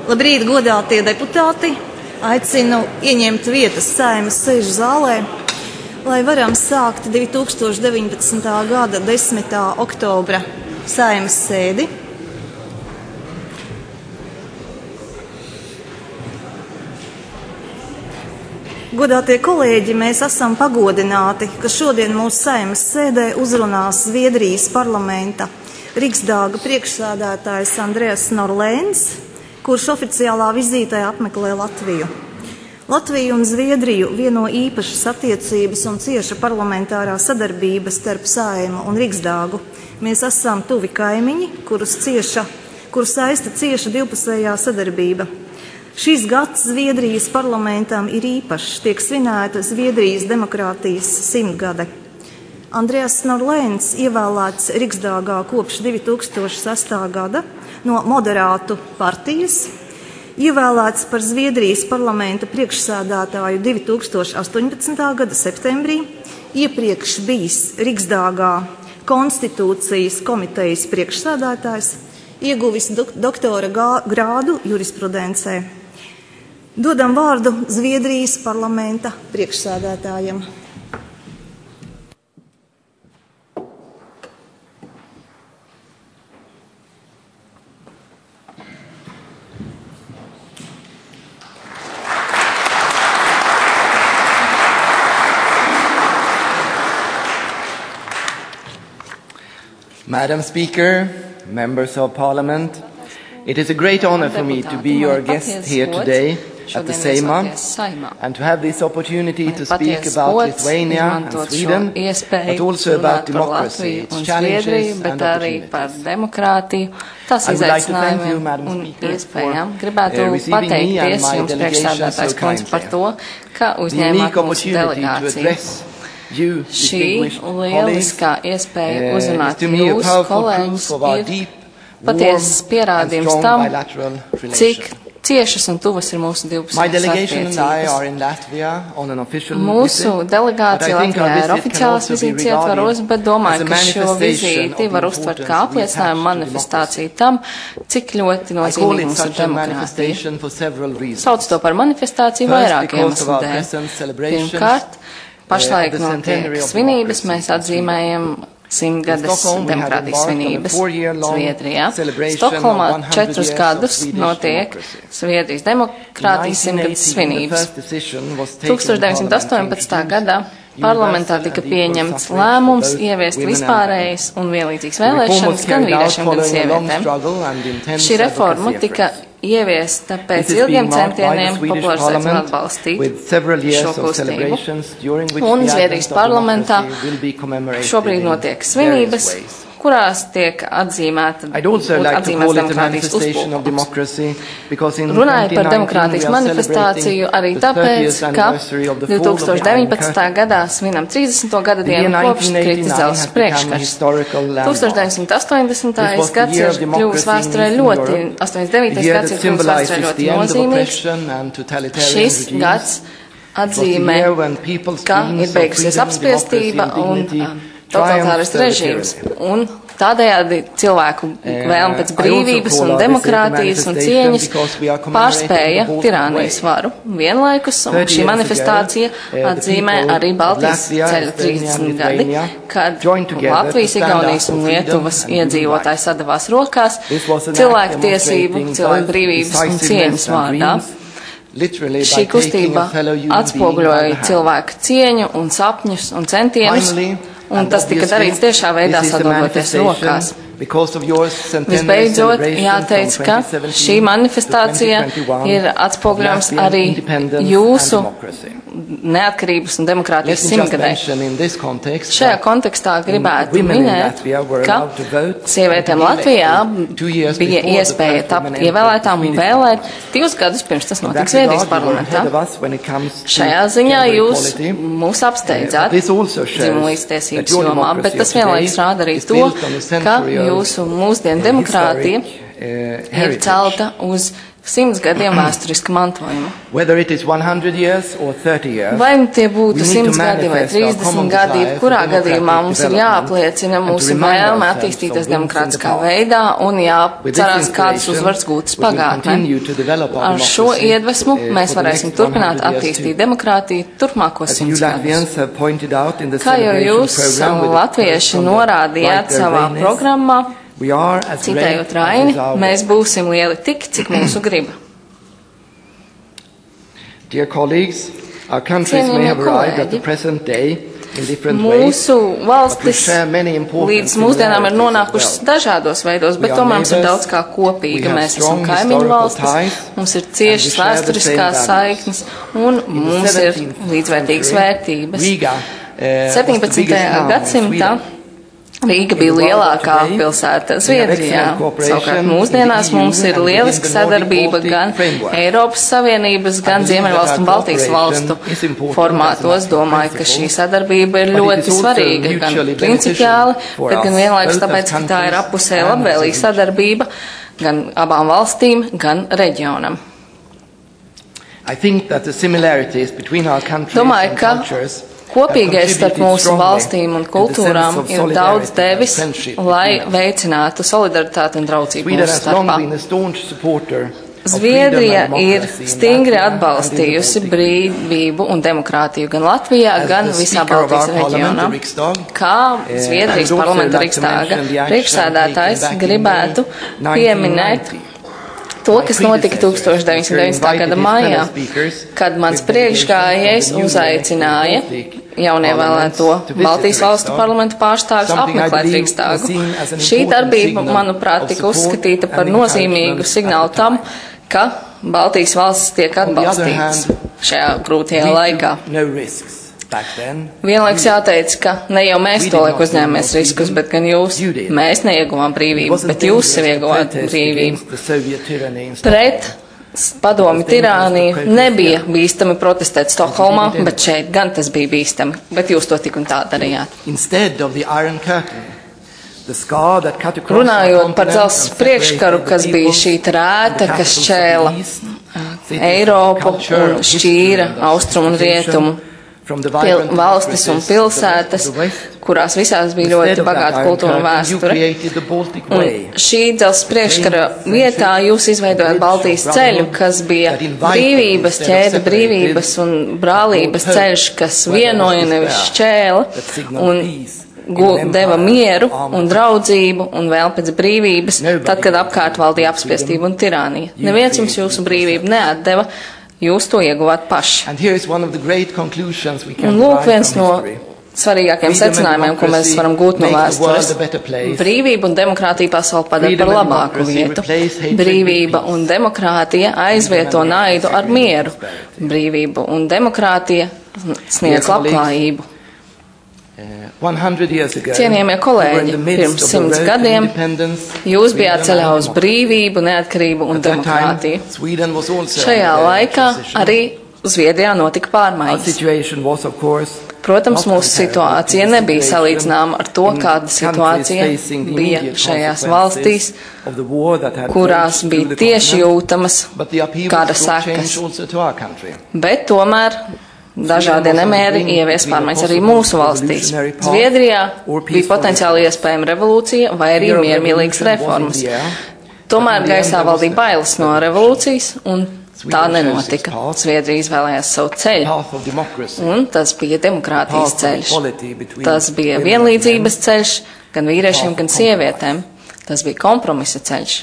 Labrīt, godātie deputāti! Aicinu ieņemt vietas Saeimas sēžu zālē, lai varam sākt 2019. gada 10. oktobra Saeimas sēdi. Godātie kolēģi, mēs esam pagodināti, ka šodien mūsu Saeimas sēdē uzrunās Zviedrijas parlamenta Riksdāga priekšsēdētājs Andreas Norlēns, kurš oficiālā vizītē apmeklē Latviju. Latviju un Zviedriju vieno īpašas attiecības un cieša parlamentārā sadarbība starp Saeimu un Riksdāgu. Mēs esam tuvi kaimiņi, kurus saista cieša divpusējā sadarbība. Šīs gads Zviedrijas parlamentam ir īpašs, tiek svinēta Zviedrijas demokrātijas 100-gade. Andreas Norlēns ievēlēts Riksdāgā kopš 2006. gada no Moderātu partijas, ievēlēts par Zviedrijas parlamenta priekšsēdētāju 2018. gada septembrī, iepriekš bijis Riksdāgā konstitūcijas komitejas priekšsēdētājs, ieguvis doktora grādu jurisprudencē. Dodam vārdu Zviedrijas parlamenta priekšsēdētājam. Madam Speaker, members of Parliament, it is a great honor for me to be your guest here today at the Seima and to have this opportunity to speak about Lithuania and Sweden, but also about democracy, its challenges and opportunities. I would like to thank you, Madam Speaker, for receiving me and my delegation so kindly. The unique opportunity to address Šī lieliskā iespēja uzrunāt jūsu kolēģus ir patiesas pierādījums tam, cik ciešas un tuvas ir mūsu divpusējās attiecības. Mūsu delegācija Latvijā ir oficiālās vizītes ietvaros, bet domāju, ka šo vizīti var uztvert kā apliecinājumu manifestāciju tam, cik ļoti nozīmīgi mums ir demokrātija. Sauc to par manifestāciju vairāk iemeslu dēļ. Pirmkārt, pašlaik notiek svinības, mēs atzīmējam 100-gades demokrātijas svinības Zviedrijā. Stokholmā 4 gadus notiek Zviedrijas demokrātijas 100-gades svinības. 1918. gadā parlamentā tika pieņemts lēmums ieviest vispārējas un vienlīdzīgas vēlēšanas gan vīriešiem, gan sievietēm. Šī reforma tika ieviesta pēc ilgiem centieniem popularizēt un atbalstīt šo kustību. Un Zviedrijas parlamentā šobrīd notiek svinības, kurās tiek atzīmēts demokrātijas uzplūkums. Runāju par demokrātijas manifestāciju arī tāpēc, ka 2019. gadā svinam 30. gada dienu kopš krita Dzelzceļa priekškarš. 1980. gads ir kļuvis vēsturē ļoti, 89. gads ir kļuvis vēsturē ļoti nozīmīgs. Šis gads atzīmē, ka ir beigusies apspiestība un totalitārais režīms, un tādējādi cilvēku vēlme pēc brīvības un demokrātijas un cieņas pārspēja tirānijas varu vienlaikus, un šī manifestācija atzīmē arī Baltijas ceļa 30 gadi, kad Latvijas, Igaunijas un Lietuvas iedzīvotāji sadavās rokās cilvēku tiesību, cilvēku brīvības un cieņas vārdā. Šī kustība atspoguļoja cilvēku cieņu un sapņus un centienus, un tas tika darīts tiešā veidā sadodoties rokās. Visbeidzot, jāteic, ka šī manifestācija ir atspoguļojums arī jūsu neatkarības un demokrātijas 100-gadē. Šajā kontekstā gribētu minēt, ka sievietēm Latvijā bija iespēja tapt ievēlētām un vēlēt 2 gadus pirms tas notika Zviedrijas parlamentā. Šajā ziņā jūs mūs apsteidzāt dzimumu līdztiesības jomā, bet tas vienlaikus rāda arī to, ka jūsu mūsdienu demokrātija ir celta uz 100 gadiem vēsturiska mantojuma. Vai tie būtu 100 gadi vai 30 gadi, kurā gadījumā mums ir jāapliecina mūsu vēlme attīstīties demokrātiskā veidā un jācerās kādas uzvaras gūtas pagātnē. Ar šo iedvesmu mēs varēsim turpināt attīstīt demokrātiju turpmākos 100 gadus. Kā jau jūs, latvieši, norādījāt savā programmā, citējot Raini, mēs būsim lieli tik, cik mūsu griba. Cienījamie kolēģi, mūsu valstis līdz mūsdienām ir nonākušas dažādos veidos, bet tomēr mums ir daudz kā kopīga. Mēs esam kaimiņu valstis, mums ir ciešas vēsturiskās saiknes un mums ir līdzvērtīgas vērtības. 17. gadsimtā Rīga bija lielākā pilsēta Zviedrijā. Savukārt mūsdienās mums ir lieliska sadarbība gan Eiropas Savienības, gan Ziemeļvalstu un Baltijas valstu formātos. Domāju, ka šī sadarbība ir ļoti svarīga, gan principiāli, bet gan vienlaikus tāpēc, ka tā ir appusēji labvēlīga sadarbība gan abām valstīm, gan reģionam. Domāju, ka kopīgais starp mūsu valstīm un kultūrām ir daudz devis, lai veicinātu solidaritāti un draudzību mūsu starpā. Zviedrija ir stingri atbalstījusi brīvību un demokrātiju gan Latvijā, gan visā Baltijas reģionā. Kā Zviedrijas parlamenta Rikstāga priekšsēdētājs gribētu pieminēt to, kas notika 1990. gada maijā, kad mans priekšgājējs uzaicināja jaunievēlēto Baltijas valstu parlamentu pārstāvis apmeklēt Rikstāgu. Šī darbība, manuprāt, tika uzskatīta par nozīmīgu signālu tam, ka Baltijas valstis tiek atbalstītas šajā grūtajā laikā. Vienlaiks jāteic, ka ne jau mēs to laiku uzņēmēs riskus, bet gan jūs. Mēs neieguvām brīvību, bet jūs sev ieguvāt brīvību. Pret padomi tirāniju nebija bīstami protestēt Stokholmā, bet šeit gan tas bija bīstami, bet jūs to tik un tā darījāt. Runājot par dzelzs priekškaru, kas bija šī trēta, kas šķēla Eiropu un šķīra austrumu un rietumu valstis un pilsētas, kurās visās bija ļoti bagāta kultūra un vēsture. Un šī dzelzs priekškara vietā jūs izveidojat Baltijas ceļu, kas bija brīvības ķēde, brīvības un brālības ceļš, kas vienoja nevis šķēla un deva mieru un draudzību un vēl pēc brīvības, tad, kad apkārt valdīja apspiestība un tirānija. Neviens jums jūsu brīvību neatdeva, jūs to ieguvāt paši. Un lūk viens no svarīgākajiem secinājumiem, ko mēs varam gūt no vēstures. Brīvība un demokrātija pasauli padara par labāku vietu. Brīvība un demokrātija aizvieto naidu ar mieru. Brīvība un demokrātija sniedz labklājību. Cienījamie kolēģi, pirms 100 gadiem jūs bijāt ceļā uz brīvību, neatkarību un demokrātiju. Šajā laikā arī Zviedrijā notika pārmaiņas. Protams, mūsu situācija nebija salīdzināma ar to, kāda situācija bija šajās valstīs, kurās bija tieši jūtamas kara sekas. Bet tomēr dažādie nemieri ievies pārmaiņas arī mūsu valstīs. Zviedrijā bija potenciāli iespējama revolūcija vai arī miermīlīgas reformas. Tomēr gaisā valdīja bailes no revolūcijas un tā nenotika. Zviedrija izvēlējās savu ceļu un tas bija demokrātijas ceļš. Tas bija vienlīdzības ceļš gan vīriešiem, gan sievietēm. Tas bija kompromisa ceļš.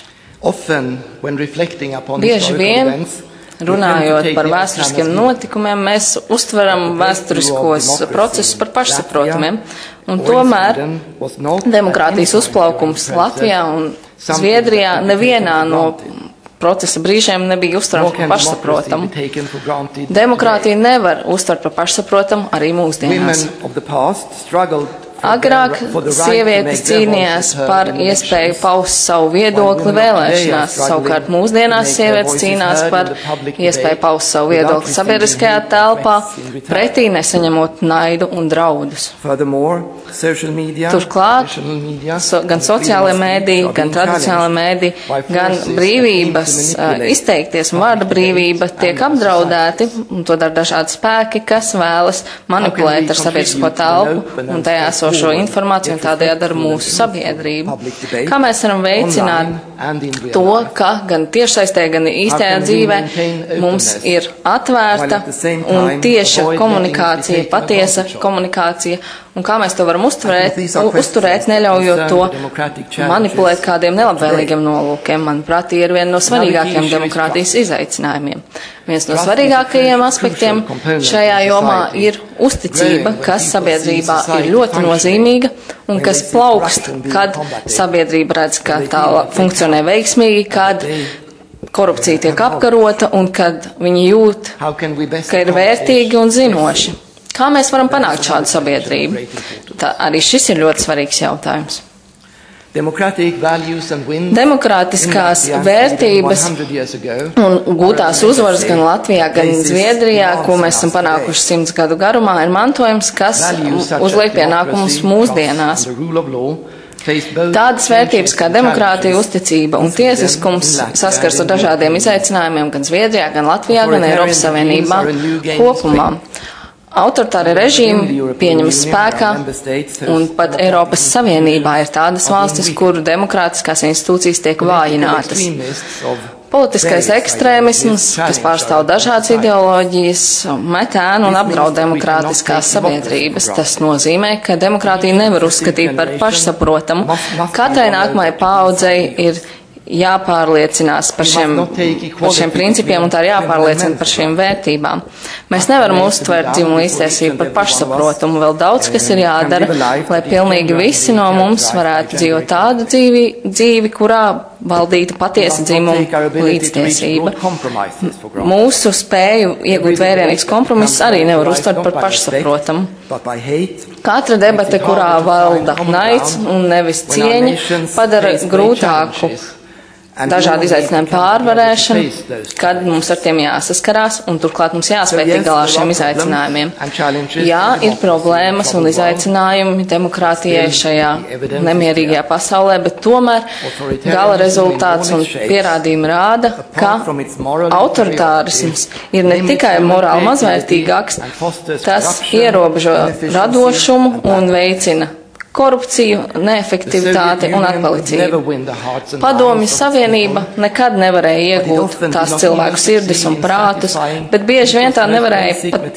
Bieži vien runājot par vēsturiskiem notikumiem, mēs uztveram vēsturiskos procesus par pašsaprotamiem, un tomēr demokrātijas uzplaukums Latvijā un Zviedrijā nevienā no procesa brīžiem nebija uztverams par pašsaprotamu. Demokrātiju nevar uztvert par pašsaprotamu arī mūsdienās. Agrāk sievietes cīnījās par iespēju paust savu viedokli vēlēšanās, savukārt mūsdienās sievietes cīnās par iespēju paust savu viedokli sabiedriskajā telpā, pretī nesaņemot naidu un draudus. Turklāt, gan sociālajie mēdīji, gan tradicionālajie mēdīji, gan brīvības izteikties un vārda brīvība tiek apdraudēti, un to dara dažādi spēki, kas vēlas manipulēt ar sabiedrisko telpu un tajā esošo informāciju un tādējādi ar mūsu sabiedrību. Kā mēs varam veicināt to, ka gan tiešsaistē, gan īstajā dzīvē mums ir atvērta un tieša komunikācija, patiesa komunikācija, un kā mēs to varam uzturēt, neļaujot to manipulēt kādiem nelabvēlīgiem nolūkiem. Manuprāt, tie ir viena no svarīgākajiem demokrātijas izaicinājumiem. Viens no svarīgākajiem aspektiem šajā jomā ir uzticība, kas sabiedrībā ir ļoti nozīmīga un kas plaukst, kad sabiedrība redz, ka tā funkcionē veiksmīgi, kad korupcija tiek apkarota un kad viņi jūt, ka ir vērtīgi un zinoši. Kā mēs varam panākt šādu sabiedrību? Arī šis ir ļoti svarīgs jautājums. Demokrātiskās vērtības un gūtās uzvaras gan Latvijā, gan Zviedrijā, ko mēs esam panākuši 100 gadu garumā, ir mantojums, kas uzliek pienākumus mūsdienās. Tādas vērtības kā demokrātija, uzticība un tiesiskums saskars ar dažādiem izaicinājumiem gan Zviedrijā, gan Latvijā, gan Eiropas Savienībā kopumā. Autoritāri režīmi pieņemas spēkā, un pat Eiropas Savienībā ir tādas valstis, kuru demokrātiskās institūcijas tiek vājinātas. Politiskais ekstrēmisms, kas pārstāv dažādas ideoloģijas, met ēnu un apdraud demokrātiskās sabiedrības. Tas nozīmē, ka demokrātiju nevar uzskatīt par pašsaprotamu. Katrai nākamajai paaudzei ir jāpārliecinās par šiem principiem un tā ir jāpārliecina par šiem vērtībām. Mēs nevaram uztvert dzimumu līdztiesību par pašsaprotamu. Vēl daudz, kas ir jādara, lai pilnīgi visi no mums varētu dzīvot tādu dzīvi, kurā valdītu patiesa dzimuma līdztiesība. Mūsu spēju iegūt vērienīgs kompromiss arī nevar uztvert par pašsaprotamu. Katra debate, kurā valda naids un nevis cieņa, padara grūtāku dažādu izaicinājumu pārvarēšanu, kad mums ar tiem jāsaskarās un turklāt mums jāspēj tikt galā ar šiem izaicinājumiem. Jā, ir problēmas un izaicinājumi demokrātijai šajā nemierīgajā pasaulē, bet tomēr gala rezultāts un pierādījumi rāda, ka autoritārisms ir ne tikai morāli mazvērtīgāks, tas ierobežo radošumu un veicina korupciju, neefektivitāti un atpalicību. Padomju Savienība nekad nevarēja iegūt tās cilvēku sirdis un prātus, bet bieži vien tā nevarēja pat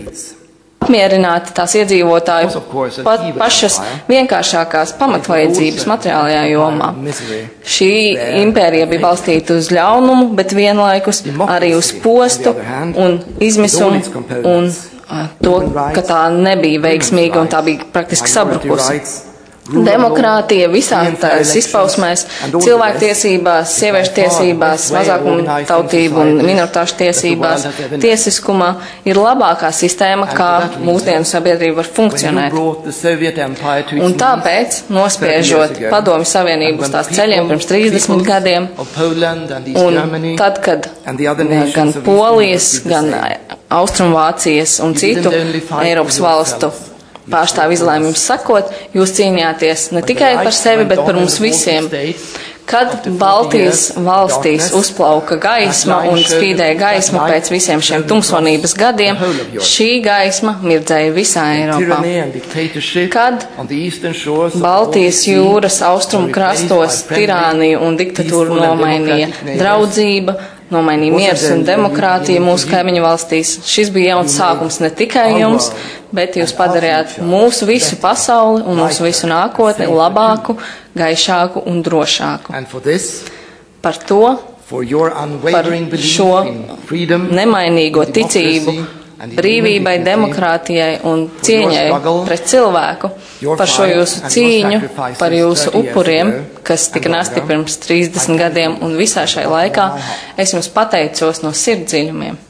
apmierināt tās iedzīvotāju pat pašas vienkāršākās pamatvajadzības materiālajā jomā. Šī impērija bija balstīta uz ļaunumu, bet vienlaikus arī uz postu un izmisumu un to, ka tā nebija veiksmīga un tā bija praktiski sabrukusi. Demokrātija visās tās izpausmēs, cilvēktiesībās, sieviešu tiesībās, mazākumu tautību un minoritāšu tiesībās, tiesiskumā ir labākā sistēma, kā mūsdienu sabiedrība var funkcionēt. Un tāpēc, nospiežot Padomju Savienību uz tās ceļiem pirms 30 gadiem, un tad, kad gan Polijas, gan Austrumvācijas un citu Eiropas valstu pārstāv izlēmums sakot, jūs cīnījāties ne tikai par sevi, bet par mums visiem. Kad Baltijas valstīs uzplauka gaisma un spīdēja gaisma pēc visiem šiem tumsonības gadiem, šī gaisma mirdzēja visā Eiropā. Kad Baltijas jūras austrumu krastos tirāniju un diktatūru nomainīja draudzība, nomainīja miers un demokrātija mūsu kaimiņu valstīs. Šis bija jauns sākums ne tikai jums, bet jūs padarījāt mūsu visu pasauli un mūsu visu nākotni labāku, gaišāku un drošāku. Par to, par šo nemainīgo ticību brīvībai, demokrātijai un cieņai pret cilvēku, par šo jūsu cīņu, par jūsu upuriem, kas tika nesti pirms 30 gadiem un visā šai laikā, es jums pateicos no sirdsdziļumiem.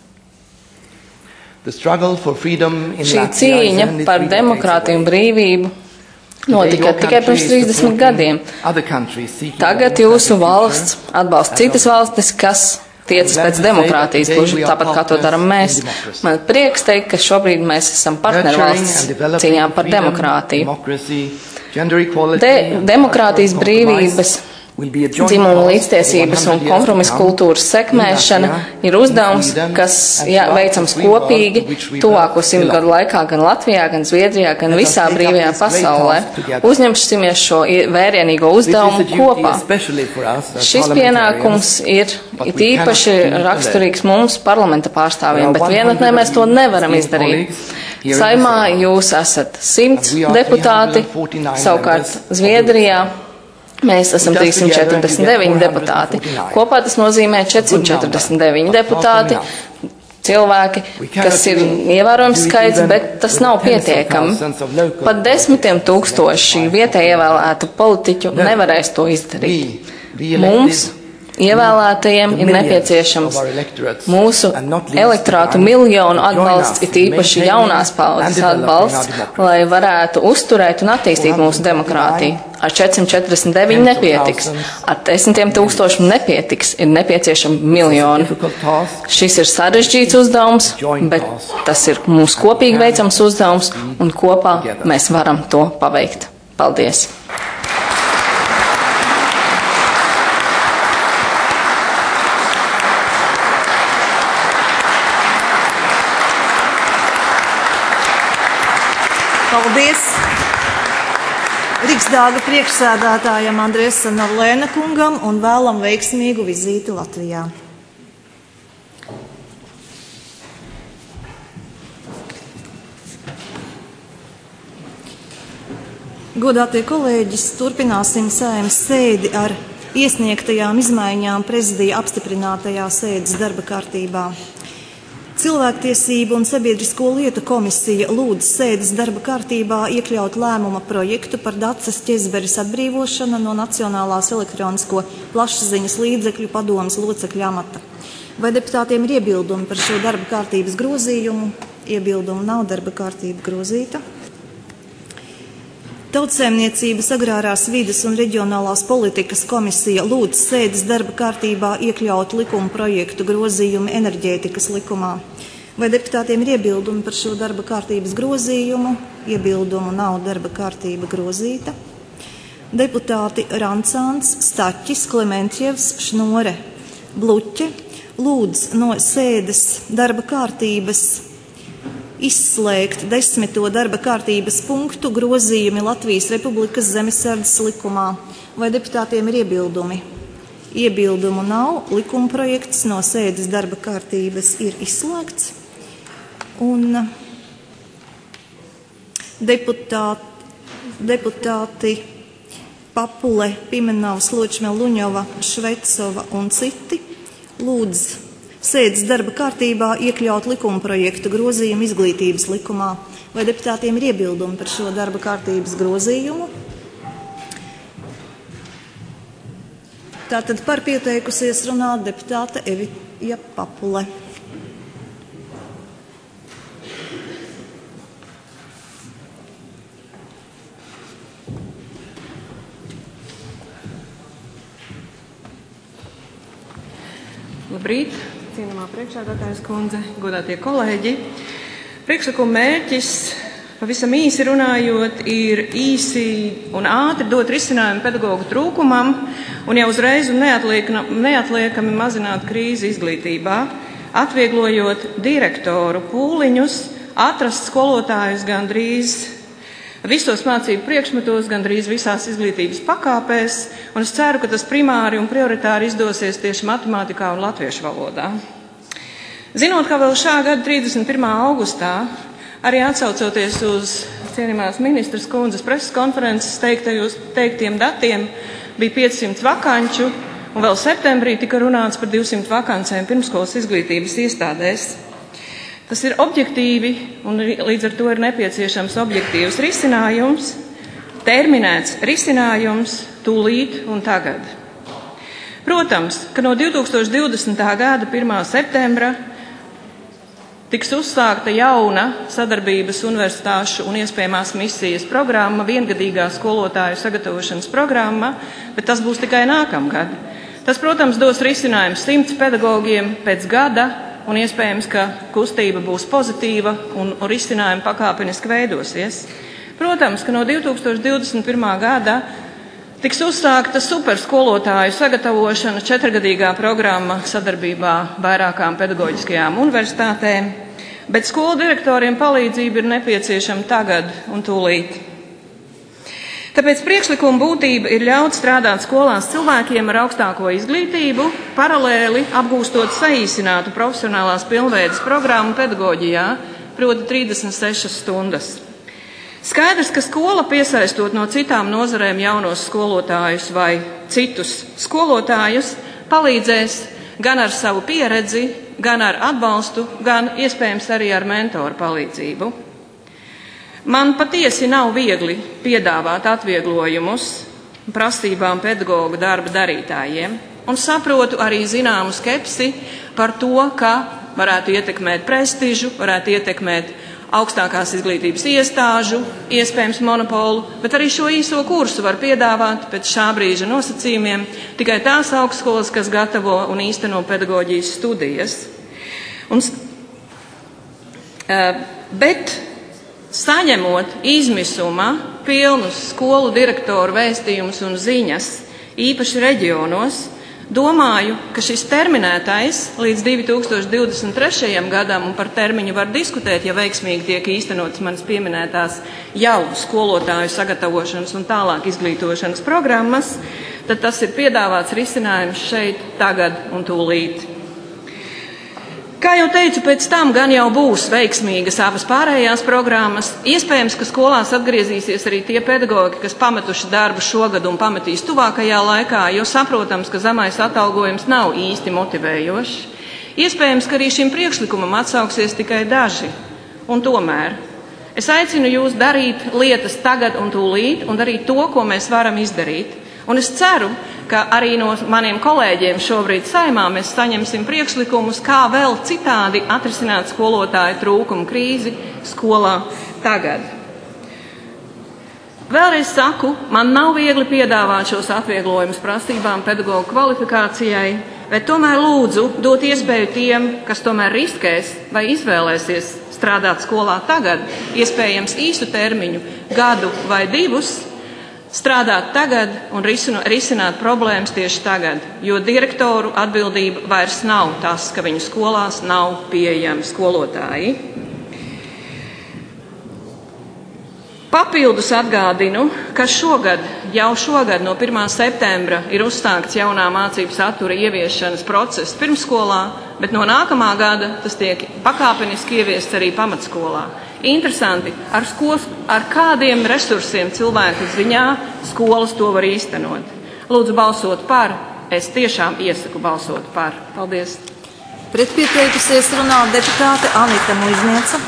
Šī cīņa par demokrātiju un brīvību notika tikai pirms 30 gadiem. Tagad jūsu valsts atbalsta citas valstis, kas tiecas pēc demokrātijas, gluži tāpat kā to daram mēs. Man prieks teikt, ka šobrīd mēs esam partnervalsts cīņā par demokrātiju. Demokrātijas brīvības, dzimumu līdztiesības un kompromisu kultūras sekmēšana ir uzdevums, kas veicams kopīgi tuvāko 100 gadu laikā gan Latvijā, gan Zviedrijā, gan visā brīvajā pasaulē. Uzņemsimies šo vērienīgo uzdevumu kopā. Šis pienākums ir īpaši raksturīgs mums parlamenta pārstāvjiem, bet vienatnē mēs to nevaram izdarīt. Saimā jūs esat 100 deputāti, savukārt Zviedrijā mēs esam 349 deputāti. Kopā tas nozīmē 449 deputāti, cilvēki, kas ir ievērojams skaits, bet tas nav pietiekami. Pat 10 000 vietēji ievēlētu politiķu nevarēs to izdarīt. Mums, ievēlētajiem, ir nepieciešams mūsu elektorātu miljonu atbalsts, it īpaši jaunās paudzes atbalsts, lai varētu uzturēt un attīstīt mūsu demokrātiju. Ar 449 nepietiks, ar 10 000 nepietiks, ir nepieciešami miljoni. Šis ir sarežģīts uzdevums, bet tas ir mūsu kopīgi veicams uzdevums, un kopā mēs varam to paveikt. Paldies! Paldies Riksdāga priekšsēdētājam Andriesam Orlēna kungam un vēlam veiksmīgu vizīti Latvijā. Godātie kolēģis, turpināsim Saeimas sēdi ar iesniegtajām izmaiņām prezidija apstiprinātajā sēdes darba kārtībā. Cilvēktiesību un sabiedrisko lietu komisija lūdz sēdes darba kārtībā iekļaut lēmuma projektu par Dacas Ķezberes atbrīvošanu no Nacionālās elektronisko plašsaziņas līdzekļu padomes locekļa amata. Vai deputātiem ir iebildumi par šo darba kārtības grozījumu? Iebildumu nav, darba kārtība grozīta. Tautsaimniecības, agrārās vides un reģionālās politikas komisija lūdz sēdes darba kārtībā iekļaut likuma projektu grozījumi enerģētikas likumā. Vai deputātiem ir iebildumi par šo darba kārtības grozījumu? Iebildumu nav, darba kārtība grozīta. Deputāti Rancāns, Staķis, Klementjevs, Šnore, Bluķe lūdz no sēdes darba kārtības izslēgt 10. darba kārtības punktu grozījumi Latvijas Republikas zemesardzes likumā. Vai deputātiem ir iebildumi? Iebildumu nav, likuma projekts no sēdes darba kārtības ir izslēgts. Un deputāti Papule, Pimenovs, Ločmel, Luņova, Švecova un citi lūdz sēdes darba kārtībā iekļaut likuma projektu grozījumu izglītības likumā. Vai deputātiem ir iebildumi par šo darba kārtības grozījumu? Tātad par pieteikusies runāt deputāte Evija Papule. Labrīt! Cienījamā priekšsēdētājas kundze, godātie kolēģi. Priekšlikuma mērķis, pavisam īsi runājot, ir īsi un ātri dot risinājumu pedagogu trūkumam un jau uzreiz un neatliekami mazināt krīzi izglītībā, atvieglojot direktoru pūliņus, atrast skolotājus gandrīz visos mācību priekšmetos, gandrīz visās izglītības pakāpēs, un es ceru, ka tas primāri un prioritāri izdosies tieši matemātikā un latviešu valodā. Zinot, ka vēl šā gada 31. augustā, arī atsaucoties uz cienījamās ministras kundzes preses konferences teiktiem datiem, bija 500 vakanču, un vēl septembrī tika runāts par 200 vakancēm pirmskolas izglītības iestādēs. Tas ir objektīvi, un līdz ar to ir nepieciešams objektīvs risinājums, terminēts risinājums tūlīt un tagad. Protams, ka no 2020. gada 1. septembra tiks uzsākta jauna sadarbības universitāšu un iespējamās misijas programma, viengadīgā skolotāju sagatavošanas programma, bet tas būs tikai nākamgad. Tas, protams, dos risinājumu 100 pedagogiem pēc gada, un iespējams, ka kustība būs pozitīva un risinājumi pakāpeniski veidosies. Protams, ka no 2021. gada tiks uzsākta superskolotāju sagatavošana 4-gadīgā programma sadarbībā vairākām pedagoģiskajām universitātēm, bet skolu direktoriem palīdzība ir nepieciešama tagad un tūlīt. Tāpēc priekšlikuma būtība ir ļaut strādāt skolās cilvēkiem ar augstāko izglītību, paralēli apgūstot saīsinātu profesionālās pilnveides programmu pedagoģijā, proti 36 stundas. Skaidrs, ka skola, piesaistot no citām nozarēm jaunos skolotājus vai citus skolotājus, palīdzēs gan ar savu pieredzi, gan ar atbalstu, gan iespējams arī ar mentoru palīdzību. Man patiesi nav viegli piedāvāt atvieglojumus prasībām pedagogu darba darītājiem, un saprotu arī zināmu skepsi par to, ka varētu ietekmēt prestižu, varētu ietekmēt augstākās izglītības iestāžu, iespējams monopolu, bet arī šo īso kursu var piedāvāt pēc šā brīža nosacījumiem tikai tās augstskolas, kas gatavo un īsteno pedagoģijas studijas. Bet saņemot izmisuma pilnus skolu direktoru vēstījumus un ziņas, īpaši reģionos, domāju, ka šis terminētais līdz 2023. gadam, un par termiņu var diskutēt, ja veiksmīgi tiek īstenotas manas pieminētās jau skolotāju sagatavošanas un tālāk izglītošanas programmas, tad tas ir piedāvāts risinājums šeit, tagad un tūlīt. Kā jau teicu, pēc tam gan jau būs veiksmīgas abas pārējās programmas. Iespējams, ka skolās atgriezīsies arī tie pedagogi, kas pametuši darbu šogad un pametīs tuvākajā laikā, jo saprotams, ka zemais atalgojums nav īsti motivējošs. Iespējams, ka arī šim priekšlikumam atsauksies tikai daži. Un tomēr es aicinu jūs darīt lietas tagad un tūlīt un darīt to, ko mēs varam izdarīt. Un es ceru, ka arī no maniem kolēģiem šobrīd Saeimā mēs saņemsim priekšlikumus, kā vēl citādi atrisināt skolotāju trūkumu krīzi skolā tagad. Vēlreiz saku, man nav viegli piedāvāt šos atvieglojumus prasībām pedagoģu kvalifikācijai, bet tomēr lūdzu dot iespēju tiem, kas tomēr riskēs vai izvēlēsies strādāt skolā tagad, iespējams īsu termiņu, gadu vai 2, strādāt tagad un risināt problēmas tieši tagad, jo direktoru atbildība vairs nav tas, ka viņu skolās nav pieejami skolotāji. Papildus atgādinu, ka jau šogad no 1. septembra ir uzsākts jaunā mācību satura ieviešanas process pirmsskolā, bet no nākamā gada tas tiek pakāpeniski ieviests arī pamatskolā. Interesanti, ar kādiem resursiem cilvēku ziņā skolas to var īstenot. Lūdzu balsot par, es tiešām iesaku balsot par. Paldies. Pretpieteikusies runā deputāte Anita Muiznieca.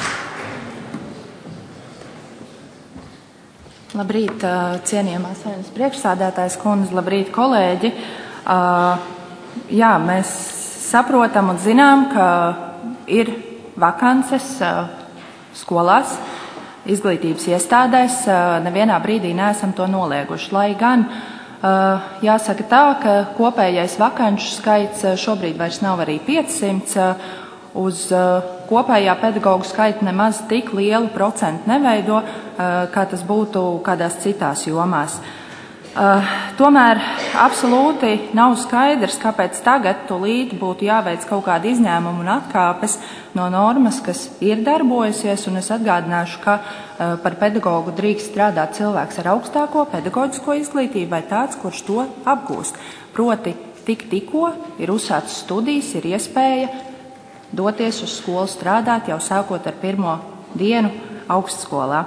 Labrīt, cienījamā Saeimas priekšsādātājas kundze, labrīt, kolēģi. Jā, mēs saprotam un zinām, ka ir vakances skolās, izglītības iestādēs, nevienā brīdī neesam to nolieguši. Lai gan jāsaka tā, ka kopējais vakanšu skaits šobrīd vairs nav arī 500, uz kopējā pedagoģu skaita nemaz tik lielu procentu neveido, kā tas būtu kādās citās jomās. Tomēr absolūti nav skaidrs, kāpēc tagad tūlīt būtu jāveic kaut kāda izņēmuma un atkāpes no normas, kas ir darbojusies, un es atgādināšu, ka par pedagogu drīkst strādāt cilvēks ar augstāko pedagoģisko izglītību vai tāds, kurš to apgūst. Proti, tikko ir uzsāktas studijas, ir iespēja doties uz skolu strādāt jau sākot ar 1. dienu augstskolā.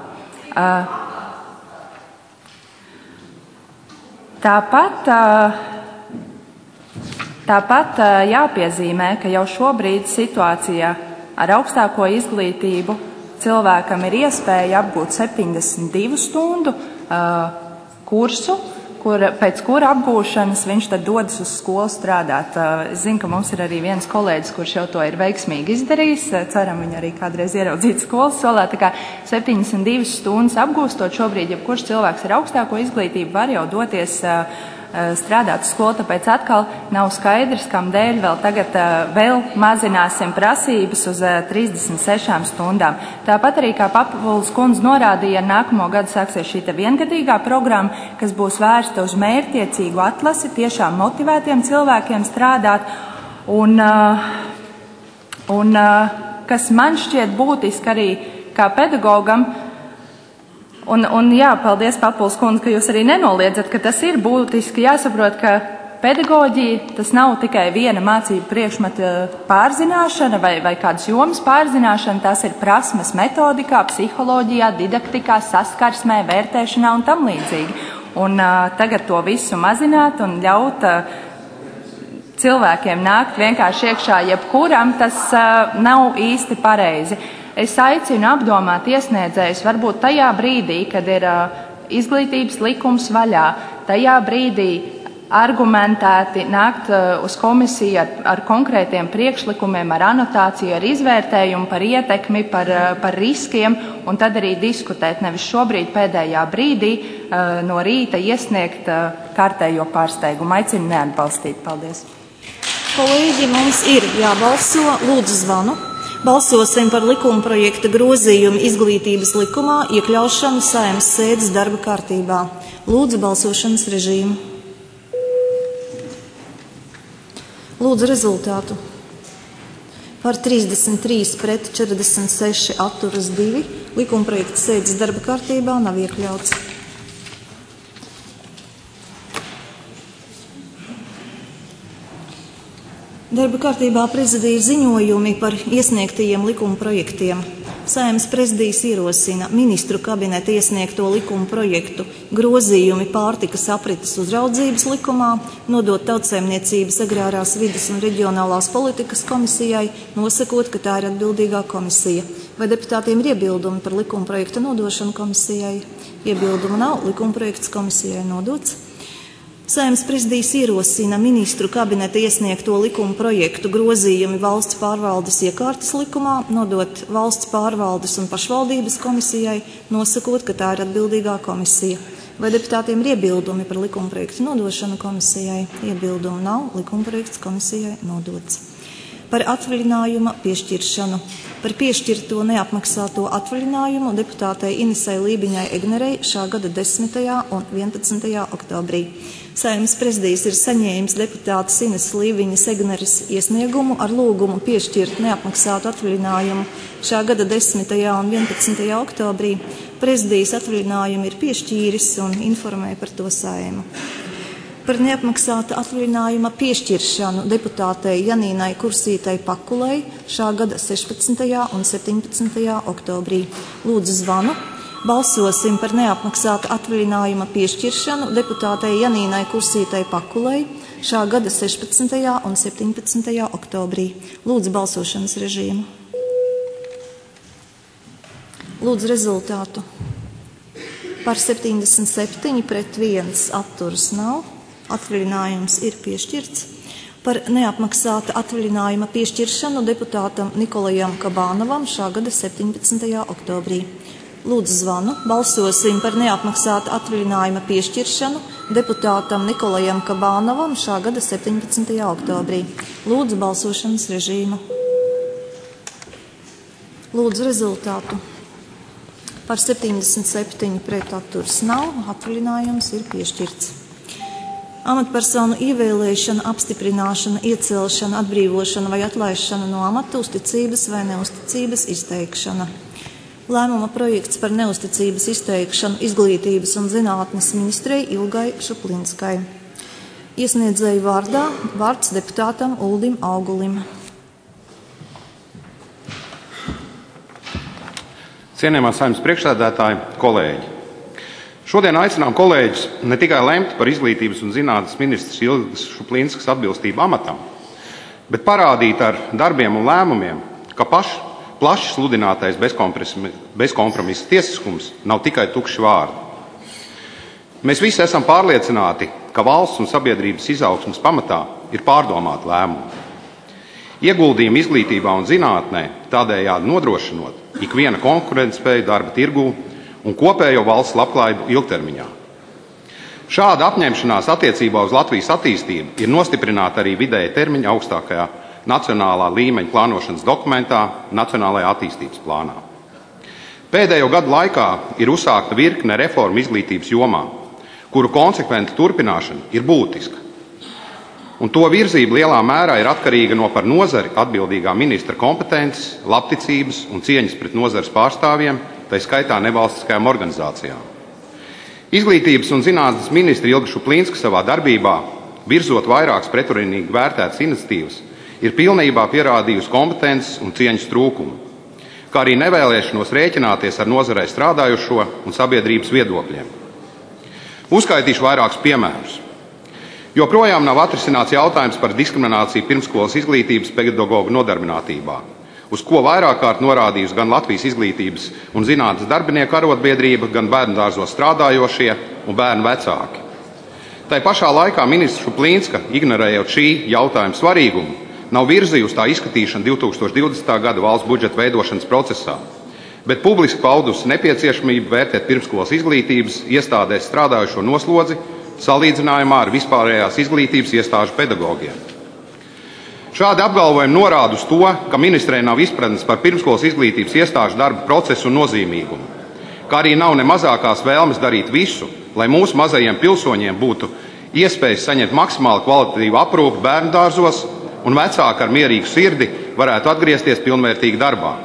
Tāpat jāpiezīmē, ka jau šobrīd situācijā ar augstāko izglītību cilvēkam ir iespēja apgūt 72 stundu kursu, pēc kura apgūšanas viņš tad dodas uz skolu strādāt. Es zinu, ka mums ir arī viens kolēģis, kurš jau to ir veiksmīgi izdarījis. Ceram, viņu arī kādreiz ieraudzīt skolas solā. Tā kā 72 stundas apgūstot šobrīd, ja kurš cilvēks ar augstāko izglītību var jau doties strādāt uz skolu, tāpēc atkal nav skaidrs, kam dēļ vēl tagad vēl mazināsim prasības uz 36 stundām. Tāpat arī, kā Papuls kundze norādīja, nākamo gadu sāksies šī viengadīgā programma, kas būs vērsta uz mērķtiecīgu atlasi, tiešām motivētiem cilvēkiem strādāt, un kas man šķiet būtiski arī kā pedagogam. Un jā, paldies, Papuls kundze, ka jūs arī nenoliedzat, ka tas ir būtiski jāsaprot, ka pedagoģija tas nav tikai viena mācību priekšmeta pārzināšana vai kādas jomas pārzināšana, tās ir prasmes metodikā, psiholoģijā, didaktikā, saskarsmē, vērtēšanā un tam līdzīgi. Un tagad to visu mazināt un ļaut cilvēkiem nākt vienkārši iekšā jebkuram, tas nav īsti pareizi. Es aicinu apdomāt iesniedzējus varbūt tajā brīdī, kad ir izglītības likums vaļā, tajā brīdī argumentēti nākt uz komisiju ar konkrētiem priekšlikumiem, ar anotāciju, ar izvērtējumu par ietekmi, par riskiem, un tad arī diskutēt, nevis šobrīd pēdējā brīdī no rīta iesniegt kārtējo pārsteigumu. Aicinu neatbalstīt. Paldies. Kolēģi, mums ir jābalso. Lūdzu zvanu. Balsosim par likumprojekta grozījumu izglītības likumā iekļaušanu Saeimas sēdes darba kārtībā. Lūdzu balsošanas režīmu. Lūdzu rezultātu. Par 33 pret 46 atturas 2. Likumprojekta sēdes darba kārtībā nav iekļauts. Darba kārtībā prezidija ziņojumi par iesniegtajiem likuma projektiem. Saeimas prezidijas ierosina ministru kabineta iesniegto likuma projektu grozījumi pārtikas aprites uzraudzības likumā, nodot Tautsaimniecības, agrārās vides un reģionālās politikas komisijai, nosakot, ka tā ir atbildīgā komisija. Vai deputātiem ir iebildumi par likuma projekta nodošanu komisijai? Iebildumu nav, likuma projekts komisijai nodots. Saeimas prezidijas ierosina ministru kabineta iesniegto likuma projektu grozījumi valsts pārvaldes iekārtas likumā, nodot valsts pārvaldes un pašvaldības komisijai, nosakot, ka tā ir atbildīgā komisija. Vai deputātiem ir iebildumi par likuma projektu nodošanu komisijai? Iebildumu nav, likuma projekts komisijai nodots. Par atvaļinājuma piešķiršanu. Par piešķirto neapmaksāto atvaļinājumu deputātei Inesai Lībiņai Egnerei šā gada 10. un 11. oktobrī. Saeimas prezidijas ir saņēmis deputātes Ines Lībiņas Egneres iesniegumu ar lūgumu piešķirt neapmaksātu atvaļinājumu šā gada 10. un 11. oktobrī. Prezidijas atvaļinājumu ir piešķīris un informē par to Saimu. Par neapmaksāta atvaļinājuma piešķiršanu deputātei Janīnai Kursītai Pakulei šā gada 16. un 17. oktobrī. Lūdzu zvanu. Balsosim par neapmaksāta atvaļinājuma piešķiršanu deputātei Janīnai Kursītai Pakulei šā gada 16. un 17. oktobrī. Lūdzu balsošanas režīmu. Lūdzu rezultātu. Par 77 pret 1 atturas nav. Atvaļinājums ir piešķirts. Par neapmaksāta atvaļinājuma piešķiršanu deputātam Nikolajam Kabānovam šā gada 17. oktobrī. Lūdzu zvanu. Balsosim par neapmaksāta atvaļinājuma piešķiršanu deputātam Nikolajam Kabānovam šā gada 17. oktobrī. Lūdzu balsošanas režīmu. Lūdzu rezultātu. Par 77 pret atturas nav. Atvaļinājums ir piešķirts. Amatpersonu ievēlēšana, apstiprināšana, iecelšana, atbrīvošana vai atlaišana no amata, uzticības vai neusticības izteikšana. Lēmuma projekts par neusticības izteikšanu Izglītības un zinātnes ministrei Ilgai Šuplinskai. Iesniedzēju vārdā vārds deputātam Uldim Augulim. Cienījamā Saeimas priekšsēdētāji, kolēģi! Šodien aicinām kolēģus ne tikai lemt par Izglītības un zinātnes ministrs Ilgas Šuplinskas atbilstību amatam, bet parādīt ar darbiem un lēmumiem, ka plaši sludinātais bezkompromisa tiesiskums nav tikai tukši vārdi. Mēs visi esam pārliecināti, ka valsts un sabiedrības izaugsmes pamatā ir pārdomāti lēmumi. Ieguldījumi izglītībā un zinātnē tādējādi nodrošinot ikviena konkurētspēju darba tirgū un kopējo valsts labklājību ilgtermiņā. Šāda apņemšanās attiecībā uz Latvijas attīstību ir nostiprināta arī vidēja termiņa augstākajā nacionālā līmeņa plānošanas dokumentā Nacionālajā attīstības plānā. Pēdējo gadu laikā ir uzsākta virkne reformu izglītības jomā, kuru konsekventa turpināšana ir būtiska. Un to virzība lielā mērā ir atkarīga no par nozari atbildīgā ministra kompetences, labticības un cieņas pret nozares pārstāvjiem, tai skaitā nevalstiskajām organizācijām. Izglītības un zinātnes ministra Ilga Šuplīnska savā darbībā, virzot vairākas pretrunīgi vērtētas iniciatīvas, ir pilnībā pierādījusi kompetences un cieņas trūkumu, kā arī nevēlēšanos rēķināties ar nozarei strādājošo un sabiedrības viedokļiem. Uzskaitīšu vairākus piemērus. Joprojām nav atrisināts jautājums par diskrimināciju pirmskolas izglītības pedagogu nodarbinātībā, uz ko vairāk kārt norādījusi gan Latvijas izglītības un zinātnes darbinieku arotbiedrība, gan bērndārzos strādājošie un bērnu vecāki. Tai pašā laikā ministra Šuplīnska, ignorējot šī jautājuma svarīgumu, nav virzījusi tā izskatīšanu 2020. gada valsts budžeta veidošanas procesā, bet publiski paudusi nepieciešamību vērtēt pirmskolas izglītības iestādēs strādājošo noslodzi salīdzinājumā ar vispārējās izglītības iestāžu pedagogiem. Šādi apgalvojumi norāda uz to, ka ministrei nav izpratnes par pirmskolas izglītības iestāžu darba procesu un nozīmīgumu, kā arī nav ne mazākās vēlmes darīt visu, lai mūsu mazajiem pilsoņiem būtu iespējas saņemt maksimāli kvalitatīvu aprūpi bērndārzos un vecāki ar mierīgu sirdi varētu atgriezties pilnvērtīgi darbā.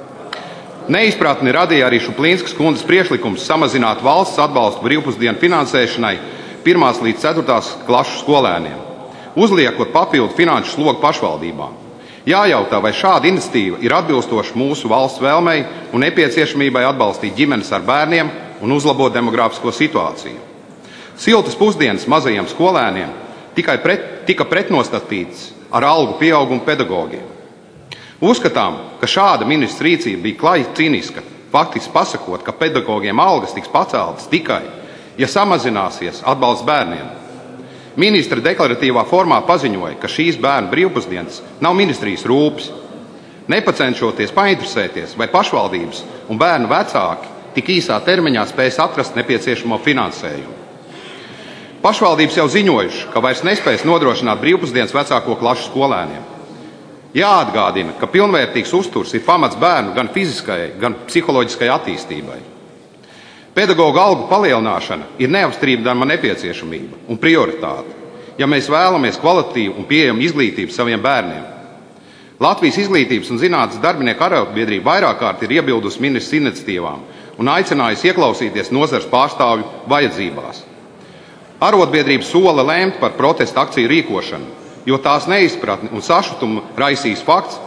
Neizpratni radīja arī Šuplīnskas kundzes priekšlikums samazināt valsts atbalstu brīvpusdienu finansēšanai 1. līdz 4. klašu skolēniem, uzliekot papildu finanšu slogu pašvaldībām. Jājautā, vai šāda iniciatīva ir atbilstoša mūsu valsts vēlmei un nepieciešamībai atbalstīt ģimenes ar bērniem un uzlabot demogrāfisko situāciju. Siltas pusdienas mazajiem skolēniem tika pretnostatīts ar algu pieaugumu pedagogiem. Uzskatām, ka šāda ministra rīcība bija klajā cīniska, faktiski pasakot, ka pedagogiem algas tiks paceltas tikai, ja samazināsies atbalsts bērniem. Ministra deklaratīvā formā paziņoja, ka šīs bērnu brīvpusdienas nav ministrijas rūpes, nepacenšoties painteresēties, vai pašvaldības un bērnu vecāki tik īsā termiņā spēs atrast nepieciešamo finansējumu. Pašvaldības jau ziņojuši, ka vairs nespēs nodrošināt brīvpusdienas vecāko klašu skolēniem. Jāatgādina, ka pilnvērtīgs uzturs ir pamats bērnu gan fiziskajai, gan psiholoģiskajai attīstībai. Pedagoģa algu palielināšana ir neapstrīdama nepieciešamība un prioritāte, ja mēs vēlamies kvalitatīvu un pieejamu izglītību saviem bērniem. Latvijas izglītības un zinātnes darbinieku arotbiedrība vairāk kārt ir iebildusi ministras iniciatīvām un aicinājusi ieklausīties nozares pārstāvju vajadzībās. Arotbiedrība sola lēmt par protesta akciju rīkošanu, jo tās neizpratni un sašutumu raisīs fakts,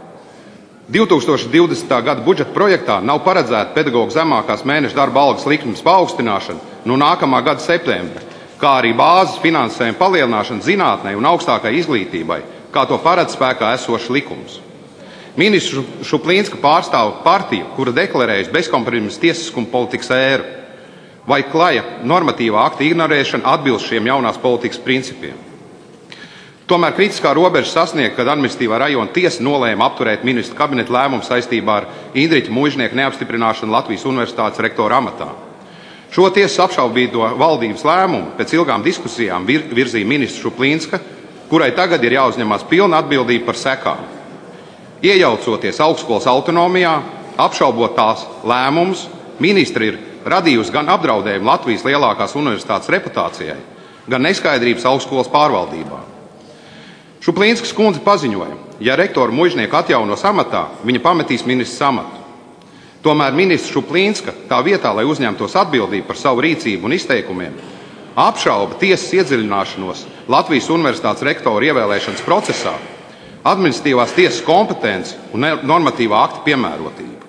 2020. gada budžeta projektā nav paredzēta pedagoģu zemākās mēneša darba algas likmes paaugstināšana no nākamā gada septembra, kā arī bāzes finansējuma palielināšana zinātnei un augstākai izglītībai, kā to paredz spēkā esošs likums. Ministra Šuplīnska pārstāv partiju, kura deklarējusi bezkompromisu tiesiskumu politikas ēru, vai klaja normatīvā akta ignorēšana atbilst šiem jaunās politikas principiem. Tomēr kritiskā robeža sasniegt, kad administratīvā rajona tiesa nolēma apturēt ministra kabineta lēmumu saistībā ar Indriķa Muižnieka neapstiprināšanu Latvijas Universitātes rektora amatā. Šo tiesas apšaubīto valdības lēmumu pēc ilgām diskusijām virzīja ministra Šuplīnska, kurai tagad ir jāuzņemās pilna atbildība par sekām. Iejaucoties augstskolas autonomijā, apšaubot tās lēmumus, ministri ir radījusi gan apdraudējumu Latvijas lielākās universitātes reputācijai, gan neskaidrības augstskolas pārvaldībā. Šuplīnskas kundze paziņoja, ja rektoru Muižnieku atjaunos amatā, viņa pametīs ministrs amatu. Tomēr ministrs Šuplīnska tā vietā, lai uzņemtos atbildību par savu rīcību un izteikumiem, apšauba tiesas iedziļināšanos Latvijas Universitātes rektoru ievēlēšanas procesā, administratīvās tiesas kompetenci un normatīvā akta piemērotību.